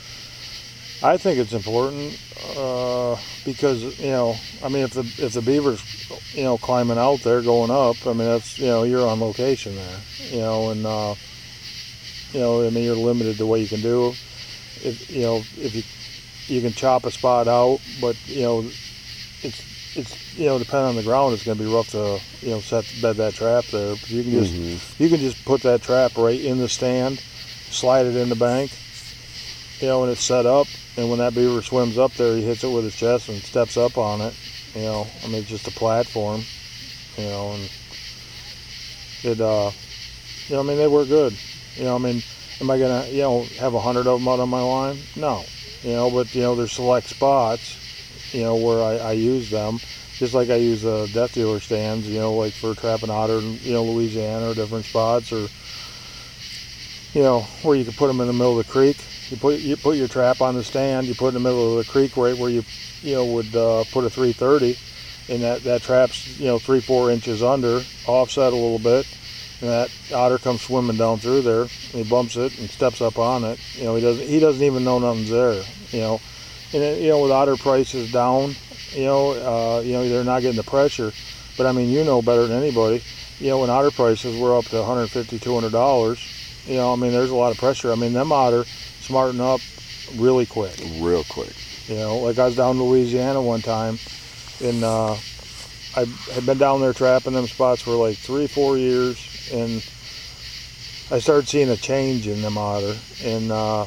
I think it's important uh, because, you know, I mean, if the if the beaver's, you know, climbing out there, going up, I mean, that's, you know, you're on location there, you know, and, uh, you know, I mean, you're limited to what you can do. If, you know, if you, you can chop a spot out, but, you know, it's, it's, you know, depending on the ground, it's going to be rough to, you know, set, bed that trap there. But you can just, mm-hmm. you can just put that trap right in the stand, slide it in the bank, you know, and it's set up. And when that beaver swims up there, he hits it with his chest and steps up on it. You know, I mean, it's just a platform. You know, and it, uh, you know, I mean, they work good. You know, I mean, am I gonna, you know, have a hundred of them out on my line? No. You know, but you know, there's select spots, you know, where I, I use them, just like I use uh, death dealer stands. You know, like for trapping otter in, you know, Louisiana or different spots, or you know, where you can put them in the middle of the creek. You put you put your trap on the stand. You put it in the middle of the creek, right where you you know would uh, put a three thirty, and that that trap's you know three four inches under, offset a little bit, and that otter comes swimming down through there. And he bumps it and steps up on it. You know he doesn't he doesn't even know nothing's there. You know, and it, you know with otter prices down, you know uh, you know they're not getting the pressure, but I mean you know better than anybody. You know when otter prices were up to one fifty, two hundred dollars, you know I mean there's a lot of pressure. I mean them otter smarten up really quick. Real quick. You know, like I was down in Louisiana one time, and uh, I had been down there trapping them spots for like three, four years, and I started seeing a change in them otter, and uh,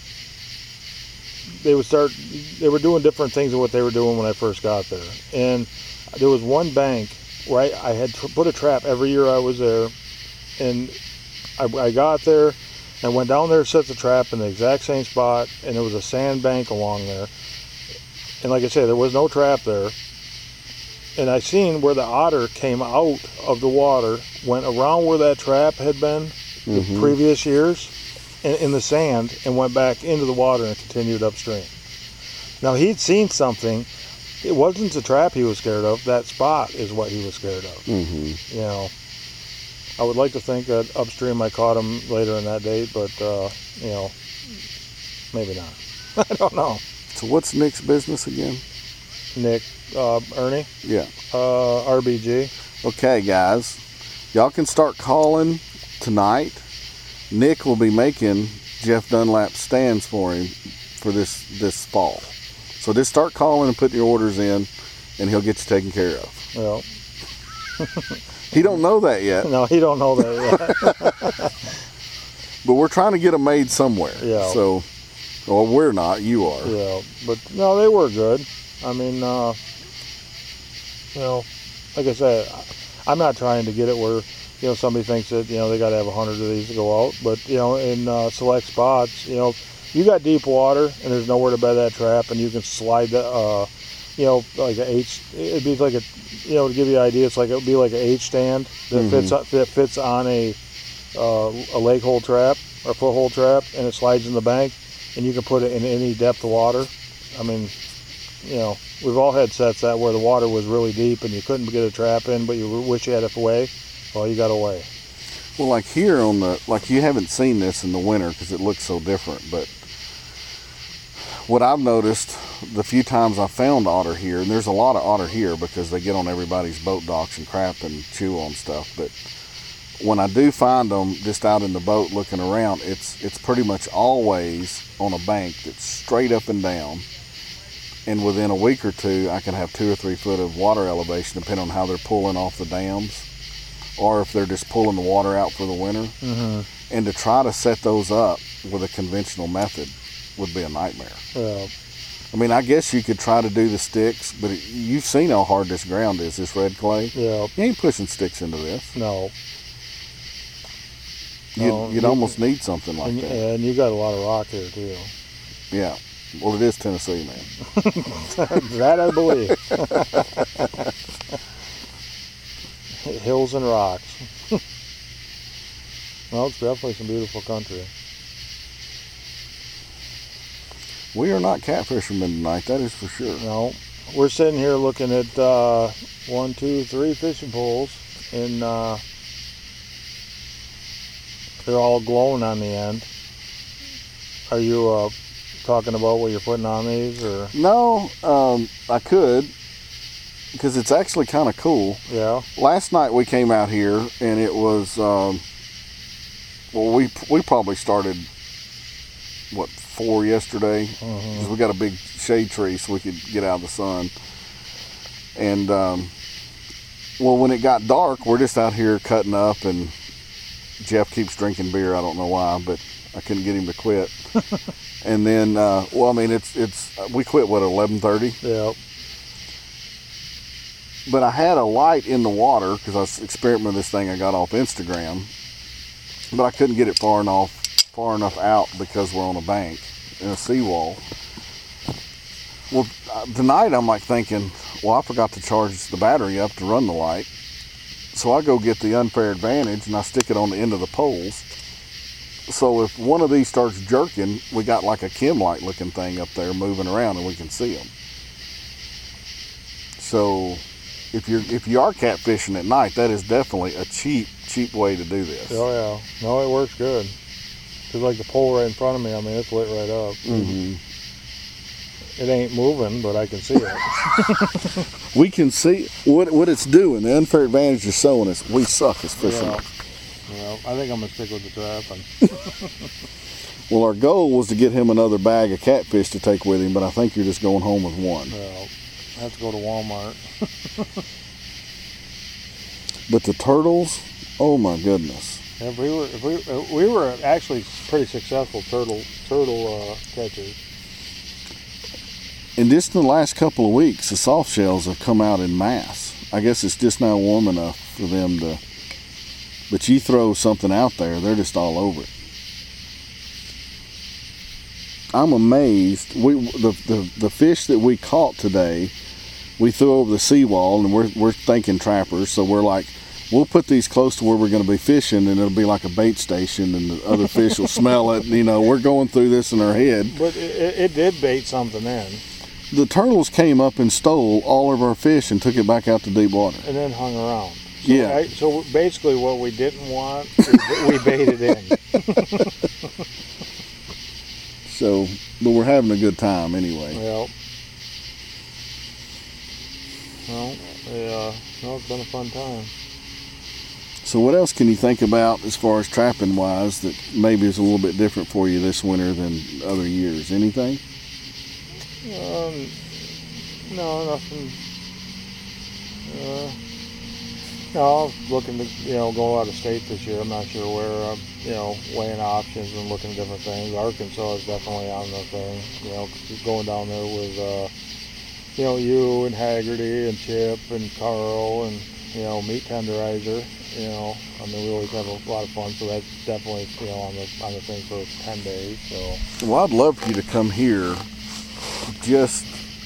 they would start, they were doing different things than what they were doing when I first got there. And there was one bank where I, I had tr- put a trap every year I was there, and I, I got there, I went down there, set the trap in the exact same spot, and there was a sand bank along there. And like I said, there was no trap there. And I seen where the otter came out of the water, went around where that trap had been mm-hmm. the previous years, in, in the sand, and went back into the water and continued upstream. Now he'd seen something. It wasn't the trap he was scared of. That spot is what he was scared of. Mm-hmm. You know. I would like to think that upstream I caught him later in that date, but, uh, you know, maybe not. I don't know. So what's Nick's business again? Nick, uh, Ernie? Yeah. Uh, R B G. Okay, guys. Y'all can start calling tonight. Nick will be making Jeff Dunlap stands for him for this, this fall. So just start calling and putting your orders in, and he'll get you taken care of. Well. He don't know that yet. No, he don't know that yet. But we're trying to get them made somewhere. Yeah. So, well, we're not. You are. Yeah. But no, they were good. I mean, uh, you know, like I said, I'm not trying to get it where, you know, somebody thinks that, you know, they got to have a hundred of these to go out. But, you know, in uh, select spots, you know, you got deep water and there's nowhere to bed that trap, and you can slide the, uh, you know, like a H, it'd be like a, you know, to give you an idea, it's like, it would be like an H stand that mm-hmm. fits that fits on a uh, a leg hole trap or foothold trap, and it slides in the bank, and you can put it in any depth of water. I mean, you know, we've all had sets that where the water was really deep and you couldn't get a trap in, but you wish you had it away. Well, you got away. Well, like here on the, like you haven't seen this in the winter because it looks so different, but what I've noticed the few times I found otter here, and there's a lot of otter here because they get on everybody's boat docks and crap and chew on stuff, but when I do find them just out in the boat looking around, it's it's pretty much always on a bank that's straight up and down, and within a week or two I can have two or three foot of water elevation depending on how they're pulling off the dams or if they're just pulling the water out for the winter. Mm-hmm. And to try to set those up with a conventional method would be a nightmare. Yeah. I mean, I guess you could try to do the sticks, but it, you've seen how hard this ground is, this red clay. Yeah. You ain't pushing sticks into this. No. You'd, No, you'd you- almost need something like And, that. and you got a lot of rock here too. Yeah. Well, it is Tennessee, man. That I believe. Hills and rocks. Well, it's definitely some beautiful country. We are not catfishermen tonight, that is for sure. No, we're sitting here looking at uh, one, two, three fishing poles, and uh, they're all glowing on the end. Are you uh, talking about what you're putting on these, or? No, um, I could, because it's actually kind of cool. Yeah. Last night we came out here, and it was, um, well, we we probably started, what, four yesterday? Mhm. 'Cause we got a big shade tree so we could get out of the sun. And, um, well, when it got dark, we're just out here cutting up, and Jeff keeps drinking beer. I don't know why, but I couldn't get him to quit. And then, uh, well, I mean, it's, it's we quit, what, eleven thirty? Yeah. But I had a light in the water because I was experimenting with this thing I got off Instagram, but I couldn't get it far enough far enough out because we're on a bank in a seawall. Well, uh, tonight I'm like thinking, well, I forgot to charge the battery up to run the light, so I go get the Unfair Advantage and I stick it on the end of the poles. So if one of these starts jerking, we got like a chem light looking thing up there moving around and we can see them. So if you're if you are catfishing at night, that is definitely a cheap cheap way to do this. Oh yeah. No, it works good. Cause like the pole right in front of me, I mean, it's lit right up. Mm-hmm. It ain't moving, but I can see it. We can see what what it's doing. The Unfair Advantage is showing us we suck as fishermen. Yeah. Well, I think I'm gonna stick with the trapping. Well, our goal was to get him another bag of catfish to take with him, but I think you're just going home with one. Well, I have to go to Walmart. But the turtles, oh my goodness. If we were, if we, uh, we were actually pretty successful turtle turtle uh, catchers. And just in the last couple of weeks, the soft shells have come out in mass. I guess it's just now warm enough for them to, but you throw something out there, they're just all over it. I'm amazed. We the, the, the fish that we caught today, we threw over the seawall, and we're, we're thinking trappers, so we're like, we'll put these close to where we're going to be fishing, and it'll be like a bait station, and the other fish will smell it. You know, we're going through this in our head. But it, it did bait something in, The turtles came up and stole all of our fish and took it back out to deep water. and then hung around. So Yeah. I, so basically, what we didn't want, we baited in. So, but we're having a good time anyway. Well, well, yeah, no, it's been a fun time. So what else can you think about as far as trapping wise that maybe is a little bit different for you this winter than other years? Anything? Um, no, nothing. Uh, no, I was looking to, you know, go out of state this year. I'm not sure where. I'm, you know, weighing options and looking at different things. Arkansas is definitely on the thing. You know, going down there with, uh, you know, you and Haggerty and Chip and Carl and, you know, Meat Tenderizer. You know, I mean, we always have a lot of fun. So that's definitely, you know, on the on the thing for ten days. So. Well, I'd love for you to come here just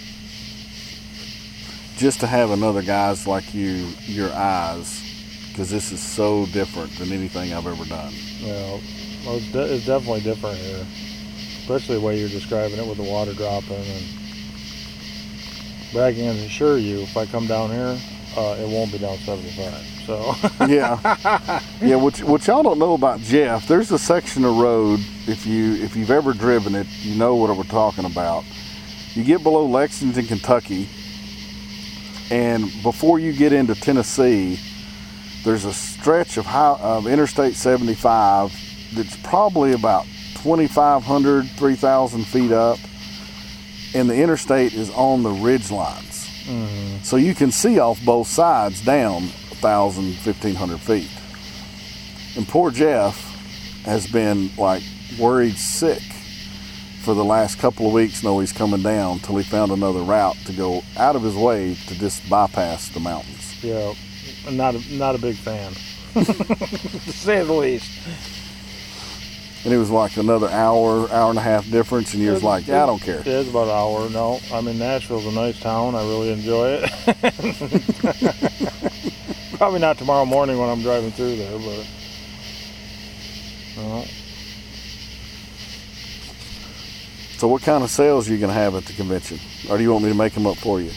just to have another guys like you, your eyes, because this is so different than anything I've ever done. Yeah, well, it's, de- it's definitely different here, especially the way you're describing it with the water dropping. And but I can assure you, if I come down here, uh, it won't be down seventy-five. So Yeah, yeah. What, what y'all don't know about Jeff? There's a section of road. If you if you've ever driven it, you know what we're talking about. You get below Lexington, Kentucky, and before you get into Tennessee, there's a stretch of, high, of Interstate seventy-five that's probably about twenty-five hundred, three thousand feet up, and the interstate is on the ridge lines. mm-hmm. So you can see off both sides down one thousand, fifteen hundred feet. And poor Jeff has been like worried sick for the last couple of weeks. No, he's coming down till he found another route to go out of his way to just bypass the mountains. yeah, I'm not a, not a big fan, to say the least. and it was like another hour, hour and a half difference, and you was like, yeah, I don't care. It is about an hour. No, I mean, Nashville's a nice town. I really enjoy it. Probably not tomorrow morning when I'm driving through there, but no. So what kind of sales are you going to have at the convention? Or do you want me to make them up for you?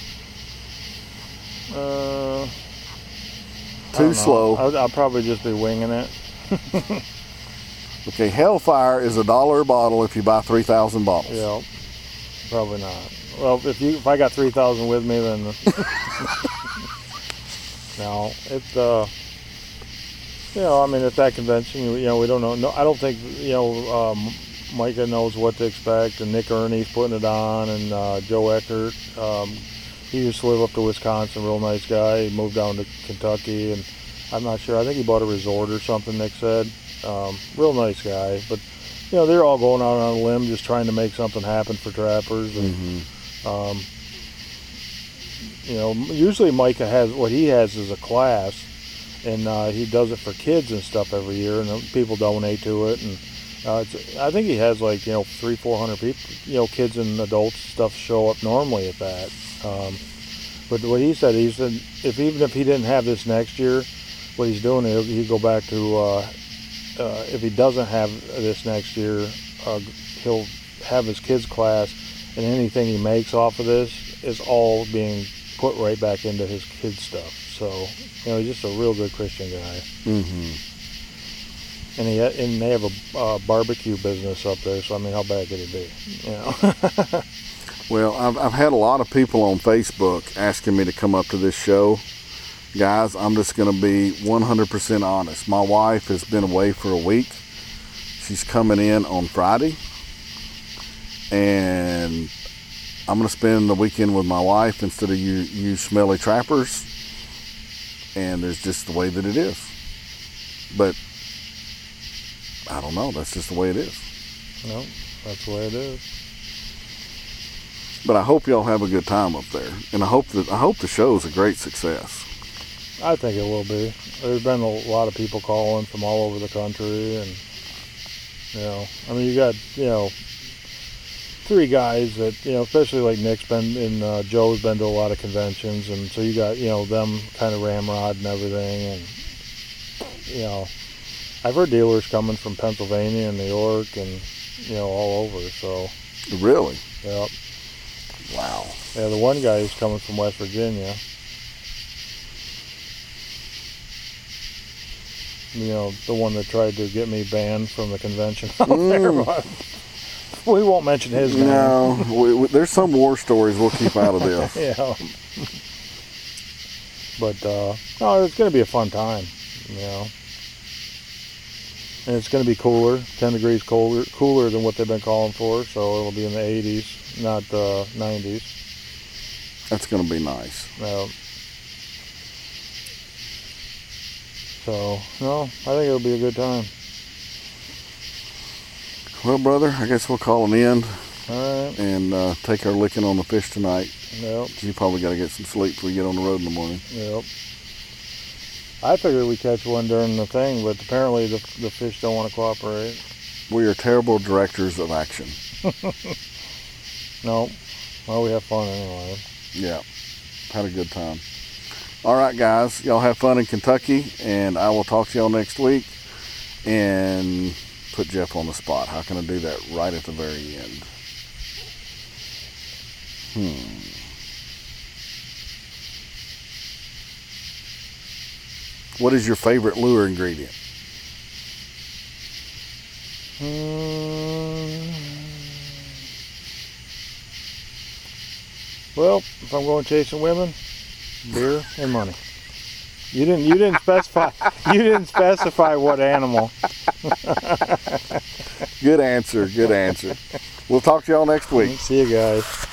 Uh, Too slow. I'll, I'll probably just be winging it. Okay, Hellfire is a dollar a bottle if you buy three thousand bottles. Yeah, probably not. Well, if you if I got three thousand with me, then no. It uh, you know, I mean, at that convention, you know, we don't know. No, I don't think you know. Um, Micah knows what to expect, and Nick Ernie's putting it on, and uh, Joe Eckert. Um, he used to live up to Wisconsin, real nice guy. He moved down to Kentucky, and I'm not sure. I think he bought a resort or something, Nick said. Um, real nice guy. But, you know, they're all going out on a limb just trying to make something happen for trappers. And, mm-hmm. um, you know, usually Micah has, what he has is a class, and uh, he does it for kids and stuff every year, and people donate to it. And uh, it's, I think he has like, you know, three, four hundred people, you know, kids and adults stuff show up normally at that. Um, but what he said, he said, if even if he didn't have this next year, what he's doing is he'd go back to, uh, uh, if he doesn't have this next year, uh, he'll have his kids class, and anything he makes off of this is all being put right back into his kids stuff. So, you know, he's just a real good Christian guy. Mm-hmm. And he and they have a uh, barbecue business up there, so I mean, how bad could it be? You know. Well, I've I've had a lot of people on Facebook asking me to come up to this show. Guys, I'm just going to be one hundred percent honest. My wife has been away for a week. She's coming in on Friday, and I'm going to spend the weekend with my wife instead of you, you smelly trappers. And it's just the way that it is. But I don't know. That's just the way it is. No, that's the way it is. But I hope y'all have a good time up there, and I hope that I hope the show's a great success. I think it will be. There's been a lot of people calling from all over the country, and you know, I mean, you got you know three guys that you know, especially like Nick's been and uh, Joe's been to a lot of conventions, and so you got you know them kind of ramrod and everything, and you know. I've heard dealers coming from Pennsylvania and New York and, you know, all over, so. Really? Yep. Wow. Yeah, the one guy is coming from West Virginia. You know, the one that tried to get me banned from the convention out mm. there. We won't mention his name. No, we, we, there's some war stories we'll keep out of this. Yeah. But, uh, no, it's going to be a fun time, you know. And it's going to be cooler, ten degrees colder, cooler than what they've been calling for, so it'll be in the eighties, not the nineties. That's going to be nice. Yeah. So, no, I think it'll be a good time. Well, brother, I guess we'll call an end. All right. And uh, take our licking on the fish tonight. Yep. You probably got to get some sleep before you get on the road in the morning. Yep. I figured we'd catch one during the thing, but apparently the, the fish don't want to cooperate. We are terrible directors of action. No. Well, we have fun anyway. Yeah. Had a good time. All right, guys. Y'all have fun in Kentucky, and I will talk to y'all next week. And put Jeff on the spot. How can I do that right at the very end? Hmm. What is your favorite lure ingredient? Hmm. Well, if I'm going chasing women, beer and money. You didn't. You didn't specify. You didn't specify what animal. Good answer. Good answer. We'll talk to y'all next week. See you guys.